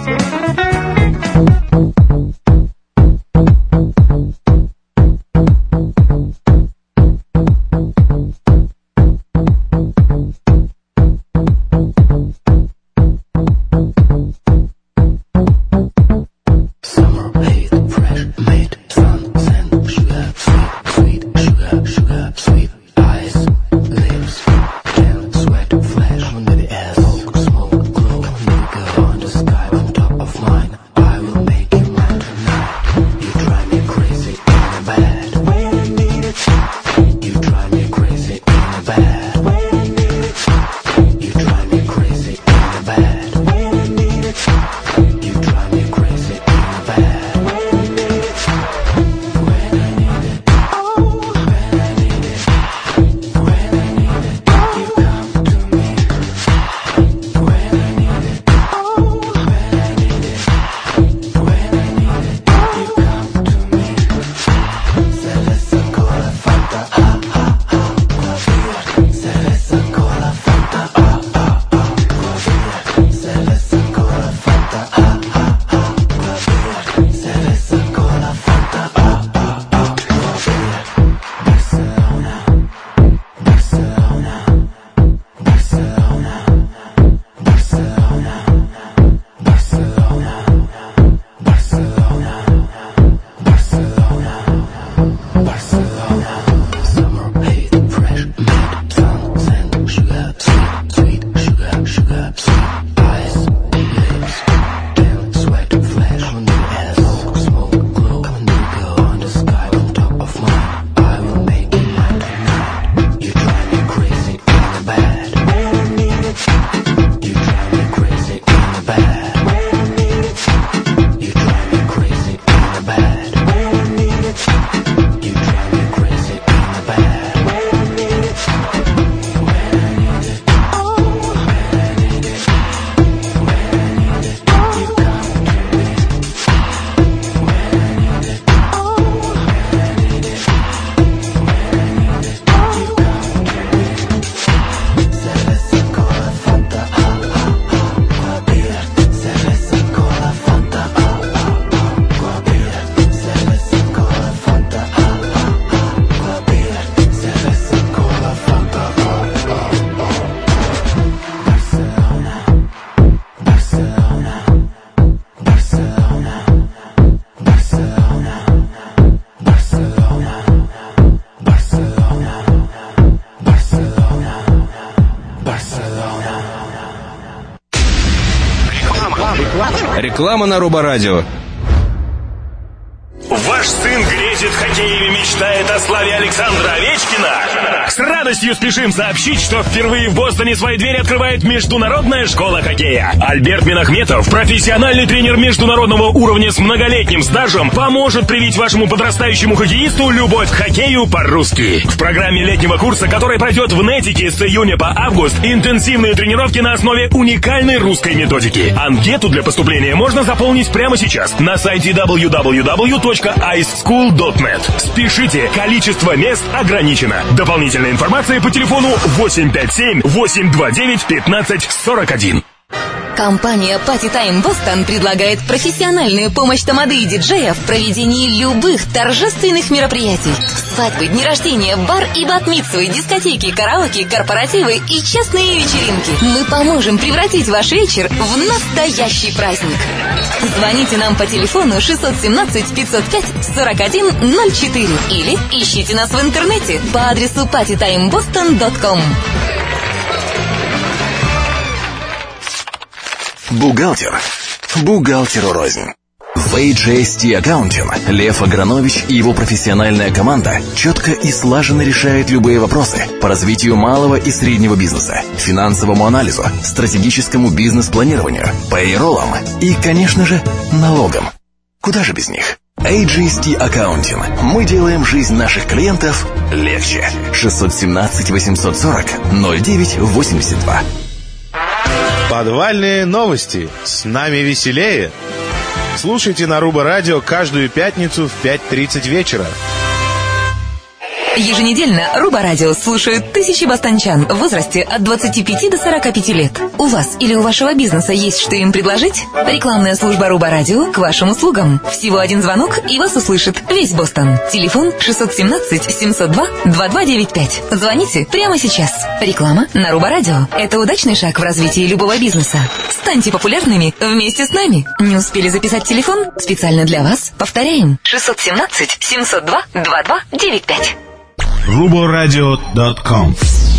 Speaker 7: Реклама на Роборадио.
Speaker 8: Ваш сын грезит хоккеем и мечтает о славе Александра Овечкина? С радостью спешим сообщить, что впервые в Бостоне свои двери открывает Международная школа хоккея. Альберт Минахметов, профессиональный тренер международного уровня с многолетним стажем, поможет привить вашему подрастающему хоккеисту любовь к хоккею по-русски. В программе летнего курса, который пройдет в Нетике с июня по август, интенсивные тренировки на основе уникальной русской методики. Анкету для поступления можно заполнить прямо сейчас на сайте www.iceschool.net. Спешите, количество мест ограничено. Дополнительная информация по телефону 857-829-1541.
Speaker 9: Компания Party Time Boston предлагает профессиональную помощь тамады и диджея в проведении любых торжественных мероприятий. Свадьбы, дни рождения, бар и бат-мицвы, дискотеки, караоке, корпоративы и частные вечеринки. Мы поможем превратить ваш вечер в настоящий праздник. Звоните нам по телефону 617-505-4104 или ищите нас в интернете по адресу partytimeboston.com.
Speaker 10: Бухгалтер. Бухгалтеру рознь. В HST Accounting Лев Агранович и его профессиональная команда четко и слаженно решают любые вопросы по развитию малого и среднего бизнеса, финансовому анализу, стратегическому бизнес-планированию, пейроллам и, конечно же, налогам. Куда же без них? HST Accounting. Мы делаем жизнь наших клиентов легче. 617-840-0982.
Speaker 11: Подвальные новости. С нами веселее. Слушайте на Руба Радио каждую пятницу в 5:30 вечера.
Speaker 9: Еженедельно Руба Радио слушают тысячи бостончан в возрасте от 25 до 45 лет. У вас или у вашего бизнеса есть что им предложить? Рекламная служба Руба Радио к вашим услугам. Всего один звонок, и вас услышит весь Бостон. Телефон 617-702-2295. Звоните прямо сейчас. Реклама на Руба Радио. Это удачный шаг в развитии любого бизнеса. Станьте популярными вместе с нами. Не успели записать телефон? Специально для вас повторяем. 617-702-2295.
Speaker 11: ruboradio.com.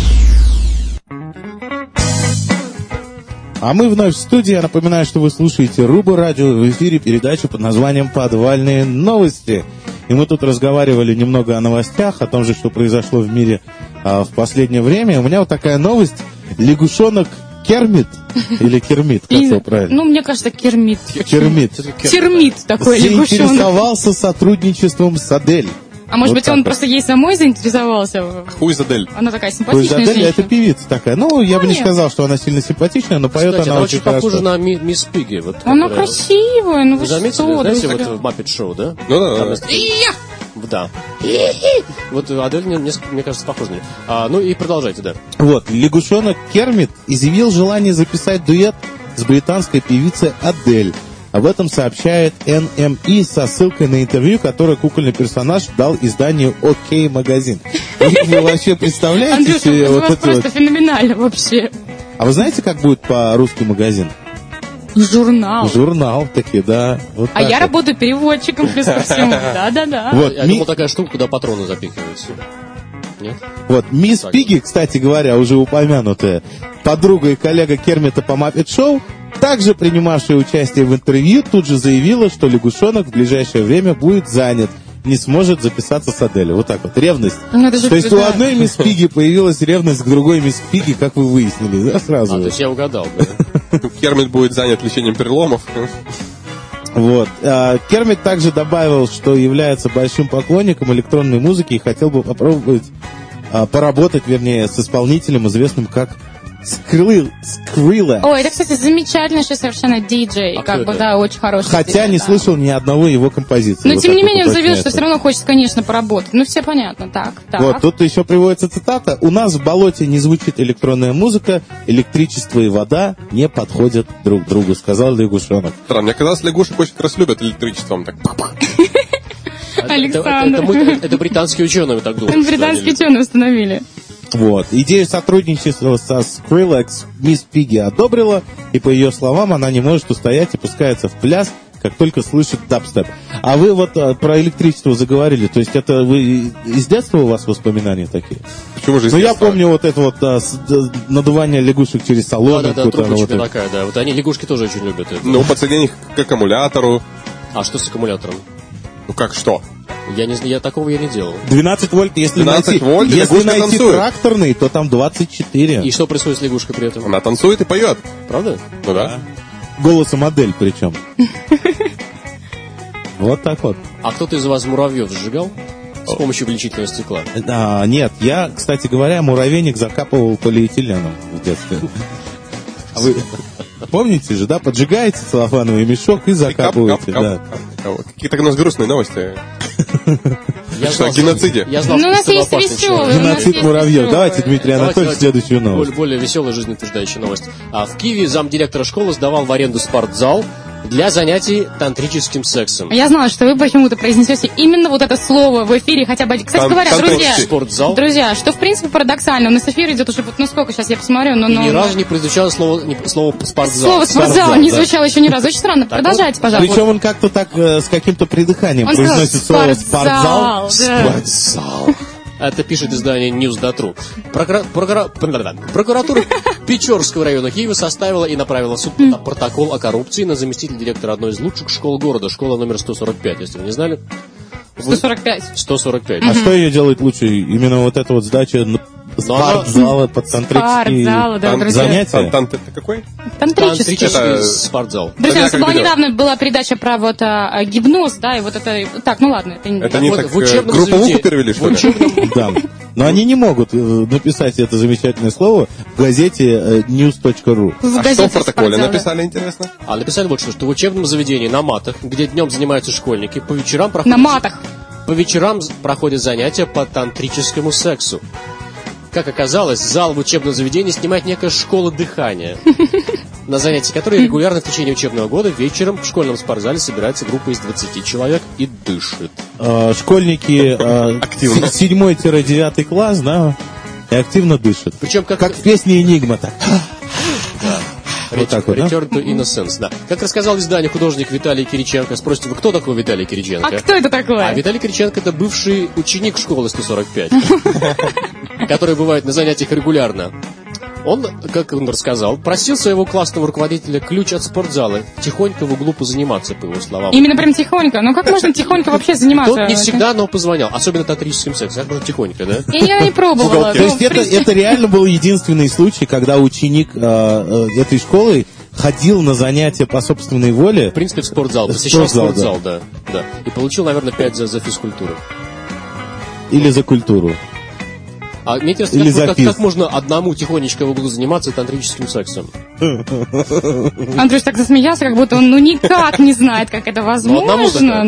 Speaker 2: А мы вновь в студии. Я напоминаю, что вы слушаете Руба Радио. В эфире передача под названием «Подвальные новости». И мы тут разговаривали немного о новостях, о том же, что произошло в мире в последнее время. У меня вот такая новость. Лягушонок Кермит, или Кермит, как его правильно?
Speaker 4: Ну, мне кажется, Кермит.
Speaker 2: Кермит.
Speaker 4: Термит такой лягушонок.
Speaker 2: Заинтересовался сотрудничеством с Адель.
Speaker 4: А может быть, он просто ей самой заинтересовался?
Speaker 5: Хуизадель.
Speaker 4: Она такая симпатичная
Speaker 2: Хуизадель,
Speaker 4: женщина.
Speaker 2: это певица такая. Ну, я бы не сказал, что она сильно симпатичная, но поет
Speaker 3: Кстати,
Speaker 2: она
Speaker 3: очень
Speaker 2: хорошо.
Speaker 3: похожа на мисс Пигги. Вот,
Speaker 4: она красивая, ну
Speaker 3: вы заметили,
Speaker 4: что?
Speaker 3: знаете, вот в Muppet Show, да?
Speaker 5: Ну да.
Speaker 3: Да. Вот Адель, мне кажется, похожа на нее. Ну и продолжайте, да.
Speaker 2: Вот, лягушонок Кермит изъявил желание записать дуэт с британской певицей Адель. Об этом сообщает NME со ссылкой на интервью, которое кукольный персонаж дал изданию OK Магазин. Вы вообще представляете себе вот это
Speaker 4: просто феноменально вообще.
Speaker 2: А вы знаете, как будет по-русски магазин?
Speaker 4: Журнал.
Speaker 2: Журнал, такие, да. Вот
Speaker 4: а я работаю переводчиком, плюс ко всему. Да-да-да.
Speaker 2: Вот,
Speaker 3: я думал, такая штука, куда патроны запихиваются. Нет?
Speaker 2: Вот, мисс Пигги, кстати говоря, уже упомянутая, подруга и коллега Кермита по Muppet Show, также принимавшая участие в интервью, тут же заявила, что лягушонок в ближайшее время будет занят, не сможет записаться с Аделью. Вот так вот, ревность. То есть у одной мисс Пигги появилась ревность к другой мисс Пигги, как вы выяснили, да, сразу?
Speaker 3: То есть я угадал, да?
Speaker 5: Кермит будет занят лечением переломов.
Speaker 2: Вот. Кермит также добавил, что является большим поклонником электронной музыки и хотел бы попробовать поработать, вернее, с исполнителем, известным как Skrillex.
Speaker 4: Ой, это, кстати, замечательнейший совершенно диджей. Как бы, да, очень хороший.
Speaker 2: Хотя не слышал ни одного его композиции.
Speaker 4: Но, тем не менее, он заявил, что все равно хочет, конечно, поработать. Ну, все понятно, так.
Speaker 2: Вот, тут еще приводится цитата. «У нас в болоте не звучит электронная музыка, электричество и вода не подходят друг другу», сказал лягушонок.
Speaker 5: Странно, мне казалось, лягушек очень раз любят электричеством. Так.
Speaker 4: Александр.
Speaker 3: Это британские ученые так думают.
Speaker 4: Британские ученые установили.
Speaker 2: Вот. Идею сотрудничества со Skrillex мисс Пигги одобрила, и, по ее словам, она не может устоять и пускается в пляс, как только слышит дабстеп. А вы вот про электричество заговорили, то есть это вы из детства у вас воспоминания такие?
Speaker 5: Почему же из
Speaker 2: Ну, я
Speaker 5: детства?
Speaker 2: помню вот это вот надувание лягушек через соломинку.
Speaker 3: Да, трубочка такая, да. Вот они, лягушки, тоже очень любят это.
Speaker 5: Ну, подсоединение к аккумулятору.
Speaker 3: А что с аккумулятором?
Speaker 5: Ну, как что?
Speaker 3: Такого я не делал.
Speaker 2: 12 вольт, если
Speaker 5: 12
Speaker 2: найти,
Speaker 5: вольт, и
Speaker 2: если
Speaker 5: лягушка
Speaker 2: найти
Speaker 5: танцует.
Speaker 2: тракторный, то там 24.
Speaker 3: И что происходит с лягушкой при этом?
Speaker 5: Она танцует и поет.
Speaker 3: Правда?
Speaker 5: Ну да.
Speaker 2: Голоса модель причем. Вот так вот.
Speaker 3: А кто-то из вас муравьев сжигал с помощью увеличительного стекла?
Speaker 2: Нет, я, кстати говоря, муравейник закапывал полиэтиленом в детстве. А вы помните же, да? Поджигаете целлофановый мешок и закапываете. Да.
Speaker 5: Какие-то у нас грустные новости.
Speaker 3: Я
Speaker 5: Что, о геноциде?
Speaker 3: Я знал,
Speaker 4: Ну, у нас
Speaker 3: что
Speaker 4: есть
Speaker 3: это опасный
Speaker 4: веселые.
Speaker 3: человек.
Speaker 2: Геноцид муравьев. Давайте, Дмитрий Анатольевич, следующую новость.
Speaker 3: Более веселая, жизнеутверждающая новость. В Киеве замдиректора школы сдавал в аренду спортзал для занятий тантрическим сексом.
Speaker 4: Я знала, что вы почему-то произнесете именно вот это слово в эфире хотя бы. Кстати говоря,
Speaker 3: Спортзал.
Speaker 4: друзья, что в принципе парадоксально, у нас эфир идет уже, ну сколько сейчас я посмотрю, но...
Speaker 3: И ни разу не прозвучало слово спортзал.
Speaker 4: Слово спортзал не звучало еще ни разу. Очень странно. Продолжайте, пожалуйста.
Speaker 2: Причем он как-то так с каким-то придыханием
Speaker 4: Он сказал,
Speaker 2: произносит слово спортзал.
Speaker 3: Спортзал. Это пишет издание News.ru. Прокуратура Печорского района Киева составила и направила в суд протокол о коррупции на заместителя директора одной из лучших школ города, школа номер 145, если вы не знали.
Speaker 4: 145.
Speaker 3: 145.
Speaker 2: А что ее делает лучше? Именно вот эта вот сдача спортзала под тантрические занятия?
Speaker 5: Это какой?
Speaker 4: Тантрический
Speaker 3: спортзал.
Speaker 4: Друзья, у нас была недавно была передача про вот гипноз, да, и вот это... Так, ну ладно, это не...
Speaker 5: Это не так
Speaker 3: учебном
Speaker 5: групповуху перевели, что ли?
Speaker 2: Да. Но они не могут написать это замечательное слово в газете news.ru.
Speaker 5: А что в протоколе написали, интересно?
Speaker 3: А написали вот что в учебном заведении на матах, где днем занимаются школьники, по вечерам проходят...
Speaker 4: На матах.
Speaker 3: По вечерам проходят занятия по тантрическому сексу. Как оказалось, зал в учебном заведении снимает некая школа дыхания, на занятия которой регулярно в течение учебного года вечером в школьном спортзале собирается группа из 20 человек и дышит.
Speaker 2: Школьники 7-9 класс, да, и активно дышат.
Speaker 3: Причем
Speaker 2: как в песне «Энигма», так.
Speaker 3: Вот так вот, Return to Innocence, да. Как рассказал в издании художник Виталий Кириченко. Спросите, вы кто такой Виталий Кириченко?
Speaker 4: А кто это такой?
Speaker 3: А Виталий Кириченко — это бывший ученик школы 145, который бывает на занятиях регулярно. Он, как он рассказал, просил своего классного руководителя ключ от спортзала, тихонько в углу позаниматься, по его словам.
Speaker 4: Именно прям тихонько? Ну как можно тихонько вообще заниматься?
Speaker 3: Тот не всегда, но позвонял, особенно тантрическим сексом. Как можно тихонько, да?
Speaker 4: Я никогда не пробовала.
Speaker 2: То есть это реально был единственный случай, когда ученик этой школы ходил на занятия по собственной воле.
Speaker 3: В принципе, в спортзал. Посещал спортзал, да. И получил, наверное, 5 за физкультуру.
Speaker 2: Или за культуру.
Speaker 3: А мне интересно, как можно одному тихонечко в углу заниматься тантрическим сексом?
Speaker 4: Андрюш так засмеялся, как будто он никак не знает, как это возможно.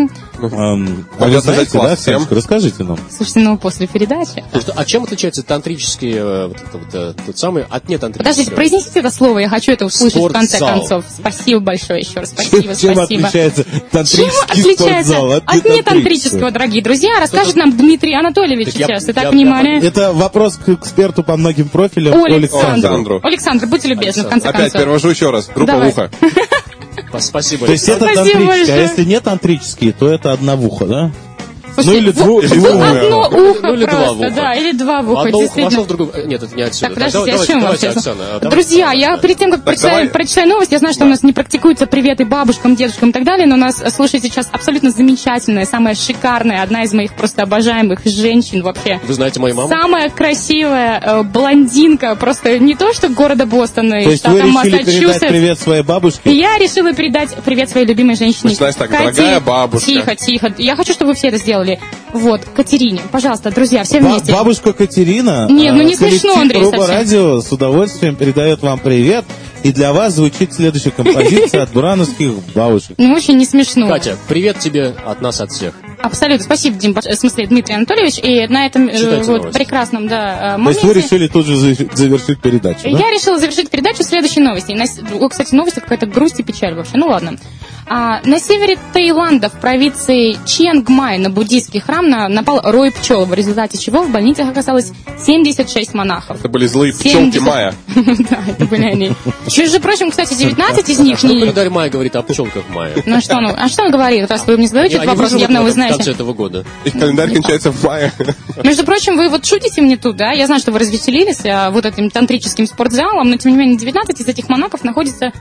Speaker 2: Вы знаете, да, Сашка, расскажите нам.
Speaker 4: Слушайте, после передачи.
Speaker 3: А чем отличается тантрический, тот самый, от нетантрического?
Speaker 4: Подождите, произнесите это слово, я хочу это услышать в конце концов. Спасибо большое еще раз, спасибо.
Speaker 2: Чем отличается тантрический спортзал
Speaker 4: от нетантрического, дорогие друзья? Расскажет нам Дмитрий Анатольевич сейчас. Итак, внимание.
Speaker 2: Это вопрос к эксперту по многим профилям Александру.
Speaker 4: Александр, будьте любезны, в конце концов.
Speaker 5: Опять перевожу еще раз. Групповуха.
Speaker 3: Спасибо.
Speaker 2: То есть это тантрический, а если не тантрический, то это одновуха, да?
Speaker 4: Слушайте,
Speaker 2: или
Speaker 4: одно ухо
Speaker 3: или
Speaker 4: просто,
Speaker 3: два уха.
Speaker 4: Да, или два уха,
Speaker 3: одно ухо
Speaker 4: действительно.
Speaker 3: вошло в другое. Нет, это не отсюда.
Speaker 4: Так, подождите, о чем вообще?
Speaker 3: Оксана,
Speaker 4: Друзья, я перед тем, как прочитаю новость, я знаю, что у нас не практикуются приветы бабушкам, дедушкам и так далее, но нас слушает сейчас абсолютно замечательная, самая шикарная, одна из моих просто обожаемых женщин вообще.
Speaker 3: Вы знаете мою маму?
Speaker 4: Самая красивая блондинка, просто не то, что города Бостона и штата Массачусетс.
Speaker 2: То есть вы решили передать привет своей бабушке?
Speaker 4: Я решила передать привет своей любимой женщине.
Speaker 5: Начинается так, дорогая бабушка.
Speaker 4: Тихо. Я хочу, чтобы вы все это сделали. Вот, Катерине. Пожалуйста, друзья, все вместе.
Speaker 2: Бабушка Катерина.
Speaker 4: Нет, не смешно, Андрей,
Speaker 2: совсем. Радио с удовольствием передает вам привет. И для вас звучит следующая композиция от бурановских бабушек.
Speaker 4: Ну, очень не смешно.
Speaker 3: Катя, привет тебе от нас, от всех.
Speaker 4: Абсолютно. Спасибо, Дим, в смысле, Дмитрий Анатольевич. И на этом прекрасном моменте...
Speaker 2: То есть вы решили тут же завершить передачу, да?
Speaker 4: Я решила завершить передачу следующей новости. Кстати, новость какая-то грусть и печаль вообще. Ну, ладно. На севере Таиланда, в провинции Чиангмай, на буддийский храм напал рой пчел, в результате чего в больницах оказалось 76 монахов.
Speaker 5: Это были злые пчелки Майя.
Speaker 4: Да, это были они. Между прочим, кстати, 19 из них...
Speaker 3: Что календарь Майя говорит о пчелках Майя?
Speaker 4: Ну а что он говорит? Раз вы мне задаете этот вопрос, явно вы знаете.
Speaker 3: В конце этого года.
Speaker 5: Их календарь кончается в мае.
Speaker 4: Между прочим, вы вот шутите мне тут, да? Я знаю, что вы развеселились вот этим тантрическим спортзалом, но тем не менее 19 из этих монахов находится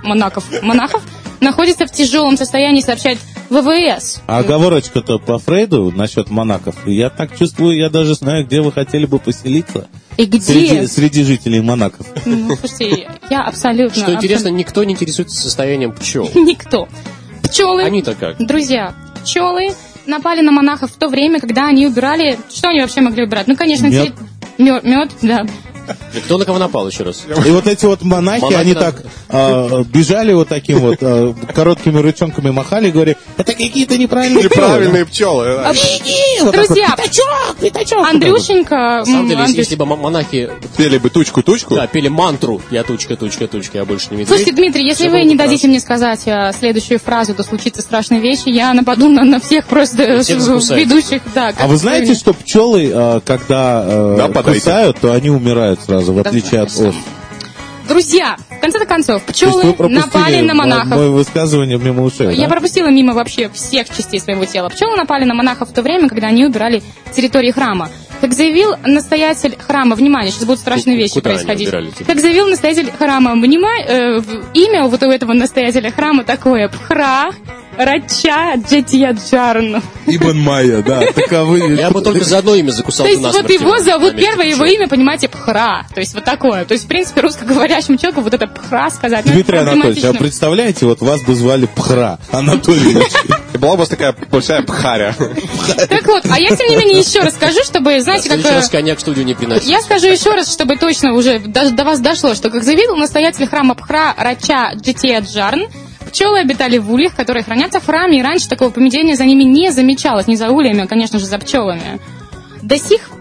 Speaker 4: в тяжелом состоянии, сообщает ВВС.
Speaker 2: А оговорочка-то по Фрейду насчет монахов. Я так чувствую, я даже знаю, где вы хотели бы поселиться.
Speaker 4: И где?
Speaker 2: Среди жителей Монаков.
Speaker 4: Ну, слушайте, я абсолютно...
Speaker 3: Что интересно, никто не интересуется состоянием пчел.
Speaker 4: Никто. Пчелы...
Speaker 3: Они-то как?
Speaker 4: Друзья, пчелы напали на монахов в то время, когда они убирали... Что они вообще могли убирать? Ну, конечно,
Speaker 2: мед.
Speaker 4: Мед, да.
Speaker 3: И кто на кого напал еще раз?
Speaker 2: И вот эти вот монахи, они так бежали вот таким вот короткими ручонками махали и говорили, это какие-то неправильные
Speaker 5: пчелы.
Speaker 4: Друзья,
Speaker 2: пятачок.
Speaker 4: Андрюшенька...
Speaker 3: На самом деле, если бы монахи...
Speaker 5: Пели бы тучку-тучку?
Speaker 3: Да, пели мантру. Я тучка, я больше не медведь.
Speaker 4: Слушайте, Дмитрий, если вы не дадите мне сказать следующую фразу, то случится страшные вещи, я нападу на всех просто ведущих.
Speaker 2: А вы знаете, что пчелы, когда кусают, то они умирают сразу, в отличие от ос.
Speaker 4: Друзья, в конце концов, пчелы напали на монахов.
Speaker 2: Мое высказывание мимо ушей.
Speaker 4: Я пропустила мимо вообще всех частей своего тела. Пчелы напали на монахов в то время, когда они убирали территорию храма. Как заявил настоятель храма, внимание, сейчас будут страшные вещи происходить. Как заявил настоятель храма, имя вот у этого настоятеля храма такое: Пхра Рача Джетьяджарн.
Speaker 2: Ибн Майя, да, таковы.
Speaker 3: Я бы только за одно имя закусал.
Speaker 4: То есть вот его зовут, первое его имя, понимаете, Пхра. То есть вот такое. То есть, в принципе, русскоговорящему человеку вот это Пхра сказать.
Speaker 2: Дмитрий Анатольевич, а представляете, вот вас бы звали Пхра Анатольевич.
Speaker 5: И была у вас такая большая пхаря.
Speaker 4: Так вот, а я, тем не менее, еще раз скажу, чтобы, знаете, как...
Speaker 3: Еще раз коньяк в студию не приносить.
Speaker 4: Я скажу еще раз, чтобы точно уже до вас дошло, что, как заявил настоятель храма Пхра Рача Джетьяджарн, пчелы обитали в ульях, которые хранятся в храме, и раньше такого поведения за ними не замечалось, не за ульями, а, конечно же, за пчелами. До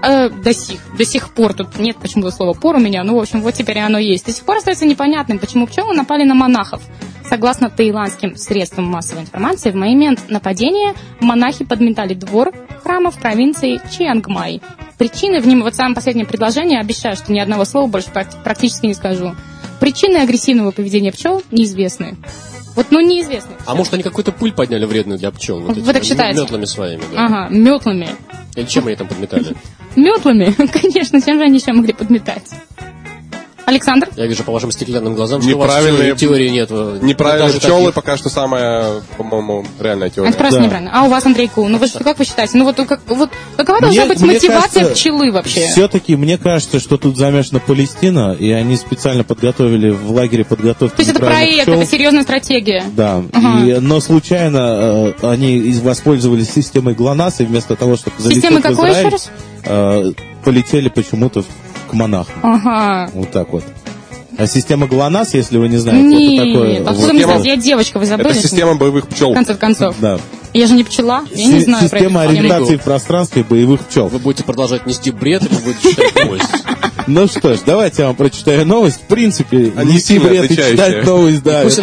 Speaker 4: сих пор, тут нет почему-то слова «пор» у меня, ну, в общем, вот теперь оно есть. До сих пор остается непонятным, почему пчелы напали на монахов. Согласно таиландским средствам массовой информации, в момент нападения монахи подметали двор храма в провинции Чиангмай. Причины, вот самое последнее предложение, обещаю, что ни одного слова больше практически не скажу. Причины агрессивного поведения пчел неизвестны. Неизвестны.
Speaker 3: А может, они какую-то пыль подняли вредную для пчел?
Speaker 4: Вы так считаете?
Speaker 3: Метлами своими, да.
Speaker 4: Ага, метлами.
Speaker 3: Или чем они там подметали?
Speaker 4: Метлами? Конечно, чем же они еще могли подметать? Александр?
Speaker 3: Я вижу по вашим стеклянным глазам, что у вас теории нет.
Speaker 5: Неправильные пчелы пока что самая, по-моему, реальная теория.
Speaker 4: Это просто неправильно. А у вас, Андрей Кул, как вы считаете? Какова должна быть мотивация пчелы вообще?
Speaker 2: Все-таки мне кажется, что тут замешана Палестина, и они специально подготовили в лагере подготовки.
Speaker 4: То есть это проект, это серьезная стратегия.
Speaker 2: Да. Но случайно они воспользовались системой ГЛОНАСС, и вместо того, чтобы залететь в Израиль, полетели почему-то к монахам.
Speaker 4: Ага.
Speaker 2: Вот так вот. А система ГЛОНАСС, если вы не знаете, это такое...
Speaker 4: Откуда мне знать? Я девочка, вы забыли?
Speaker 5: Это система боевых пчел.
Speaker 4: В конце концов.
Speaker 2: Да.
Speaker 4: Я же не пчела, я не знаю.
Speaker 2: Система ориентации в пространстве боевых пчел.
Speaker 3: Вы будете продолжать нести бред, или будете читать новость?
Speaker 2: Ну что ж, давайте я вам прочитаю новость. В принципе, нести бред и читать новость, да.
Speaker 3: Пусть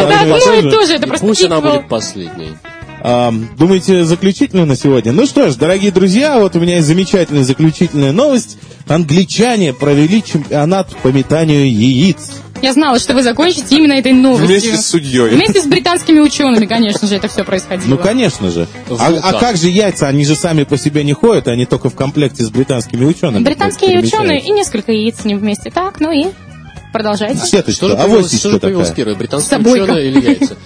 Speaker 3: она будет последней.
Speaker 2: Думаете, заключительную на сегодня? Ну что ж, дорогие друзья, вот у меня есть замечательная заключительная новость. Англичане провели чемпионат по метанию яиц.
Speaker 4: Я знала, что вы закончите именно этой новостью.
Speaker 5: Вместе с судьей.
Speaker 4: Вместе с британскими учеными, конечно же, это все происходило.
Speaker 2: Ну, конечно же. А как же яйца? Они же сами по себе не ходят, они только в комплекте с британскими учеными.
Speaker 4: Британские ученые и несколько яиц с ним вместе. Так, ну и продолжайте.
Speaker 3: Что же появилось первое, британские ученые или яйца?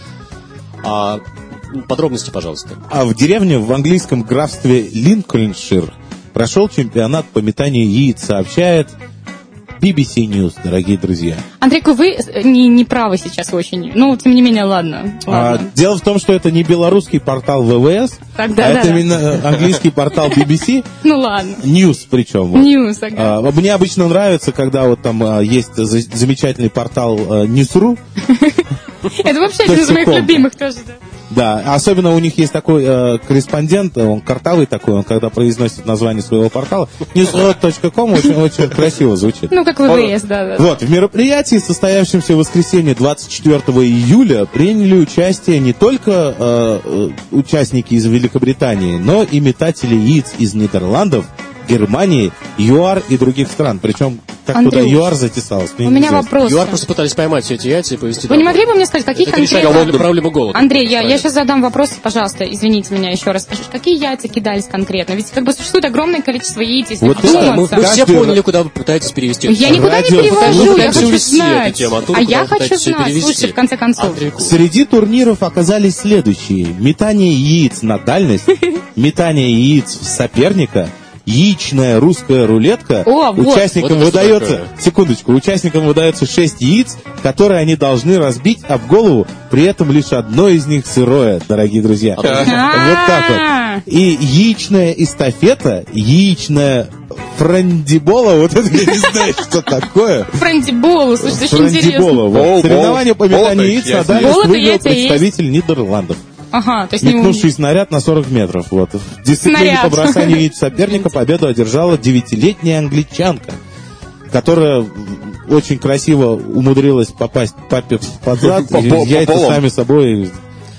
Speaker 3: Подробности, пожалуйста.
Speaker 2: А в деревне в английском графстве Линкольншир прошел чемпионат по метанию яиц, сообщает BBC News, дорогие друзья.
Speaker 4: Андрейку, вы не правы сейчас очень. Ну, тем не менее, ладно.
Speaker 2: Дело в том, что это не белорусский портал ВВС, это именно английский портал BBC.
Speaker 4: Ну, ладно.
Speaker 2: News причем.
Speaker 4: News, ага.
Speaker 2: Мне обычно нравится, когда вот там есть замечательный портал News.ru.
Speaker 4: Это вообще один из моих любимых тоже, да.
Speaker 2: Да, особенно у них есть такой корреспондент, он картавый такой, он когда произносит название своего портала, newsroad.com, очень красиво звучит.
Speaker 4: Ну, как ВВС, да.
Speaker 2: Вот, в мероприятии, состоявшемся в воскресенье 24 июля, приняли участие не только участники из Великобритании, но и метатели яиц из Нидерландов, Германии, ЮАР и других стран. Причем так
Speaker 4: Андрюш,
Speaker 2: туда ЮАР затесалась.
Speaker 4: У меня вопрос.
Speaker 3: ЮАР просто пытались поймать все эти яйца и повезти
Speaker 4: Вы не могли бы мне сказать, какие
Speaker 3: это
Speaker 4: конкретно...
Speaker 3: проблему голода.
Speaker 4: Андрей, я сейчас задам вопрос, пожалуйста, извините меня еще раз. Какие яйца кидались конкретно? Ведь как бы существует огромное количество яиц, если
Speaker 2: вот
Speaker 4: вдуматься.
Speaker 3: Мы все поняли, куда вы пытаетесь перевести.
Speaker 4: Я никуда не перевожу, я хочу знать.
Speaker 3: Тему,
Speaker 4: Я хочу знать, слушайте, в конце концов.
Speaker 2: Среди турниров оказались следующие. Метание яиц на дальность, метание яиц в соперника, яичная русская рулетка. Участникам выдается, участникам выдается 6 яиц, которые они должны разбить об голову, при этом лишь одно из них сырое, дорогие друзья. Вот так вот. И яичная эстафета, яичная франдибола, вот это я не знаю, что такое.
Speaker 4: Франдибола, слушайте, очень интересно.
Speaker 2: Соревнования по метанию яиц на дальность выиграл представитель Нидерландов.
Speaker 4: Ага, то есть
Speaker 2: метнувший снаряд на 40 метров. Вот. В дисциплине по бросанию яиц соперника победу одержала 9-летняя англичанка, которая очень красиво умудрилась попасть папе под зад, и яйца сами собой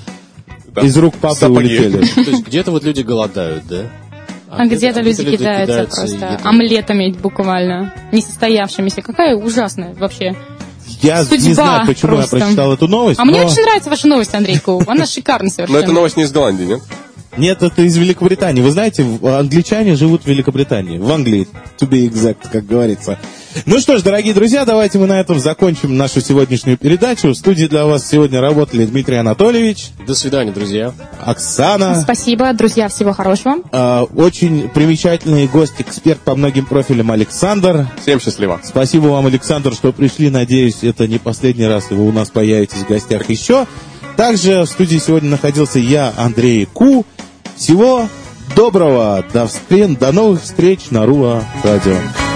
Speaker 2: из рук папы улетели.
Speaker 3: То есть где-то вот люди голодают, да?
Speaker 4: А где-то люди кидаются просто омлетами буквально, несостоявшимися. Какая ужасная вообще
Speaker 2: Я
Speaker 4: судьба
Speaker 2: не знаю, почему
Speaker 4: просто.
Speaker 2: я прочитал эту новость.
Speaker 4: А мне очень нравится ваша новость, Андрей Куб. Она шикарная совершенно.
Speaker 5: Но это новость не из Голландии, нет?
Speaker 2: Нет, это из Великобритании. Вы знаете, англичане живут в Великобритании. В Англии, to be exact, как говорится. Ну что ж, дорогие друзья, давайте мы на этом закончим нашу сегодняшнюю передачу. В студии для вас сегодня работали Дмитрий Анатольевич.
Speaker 3: До свидания, друзья.
Speaker 2: Оксана.
Speaker 4: Спасибо, друзья, всего хорошего.
Speaker 2: Очень примечательный гость, эксперт по многим профилям Александр.
Speaker 5: Всем счастливо.
Speaker 2: Спасибо вам, Александр, что пришли. Надеюсь, это не последний раз, и вы у нас появитесь в гостях еще. Также в студии сегодня находился я, Андрей Ку. Всего доброго. До новых встреч на Руба Радио.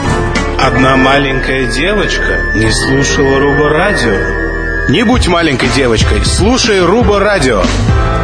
Speaker 11: Одна маленькая девочка не слушала Руба Радио. Не будь маленькой девочкой, слушай Руба Радио.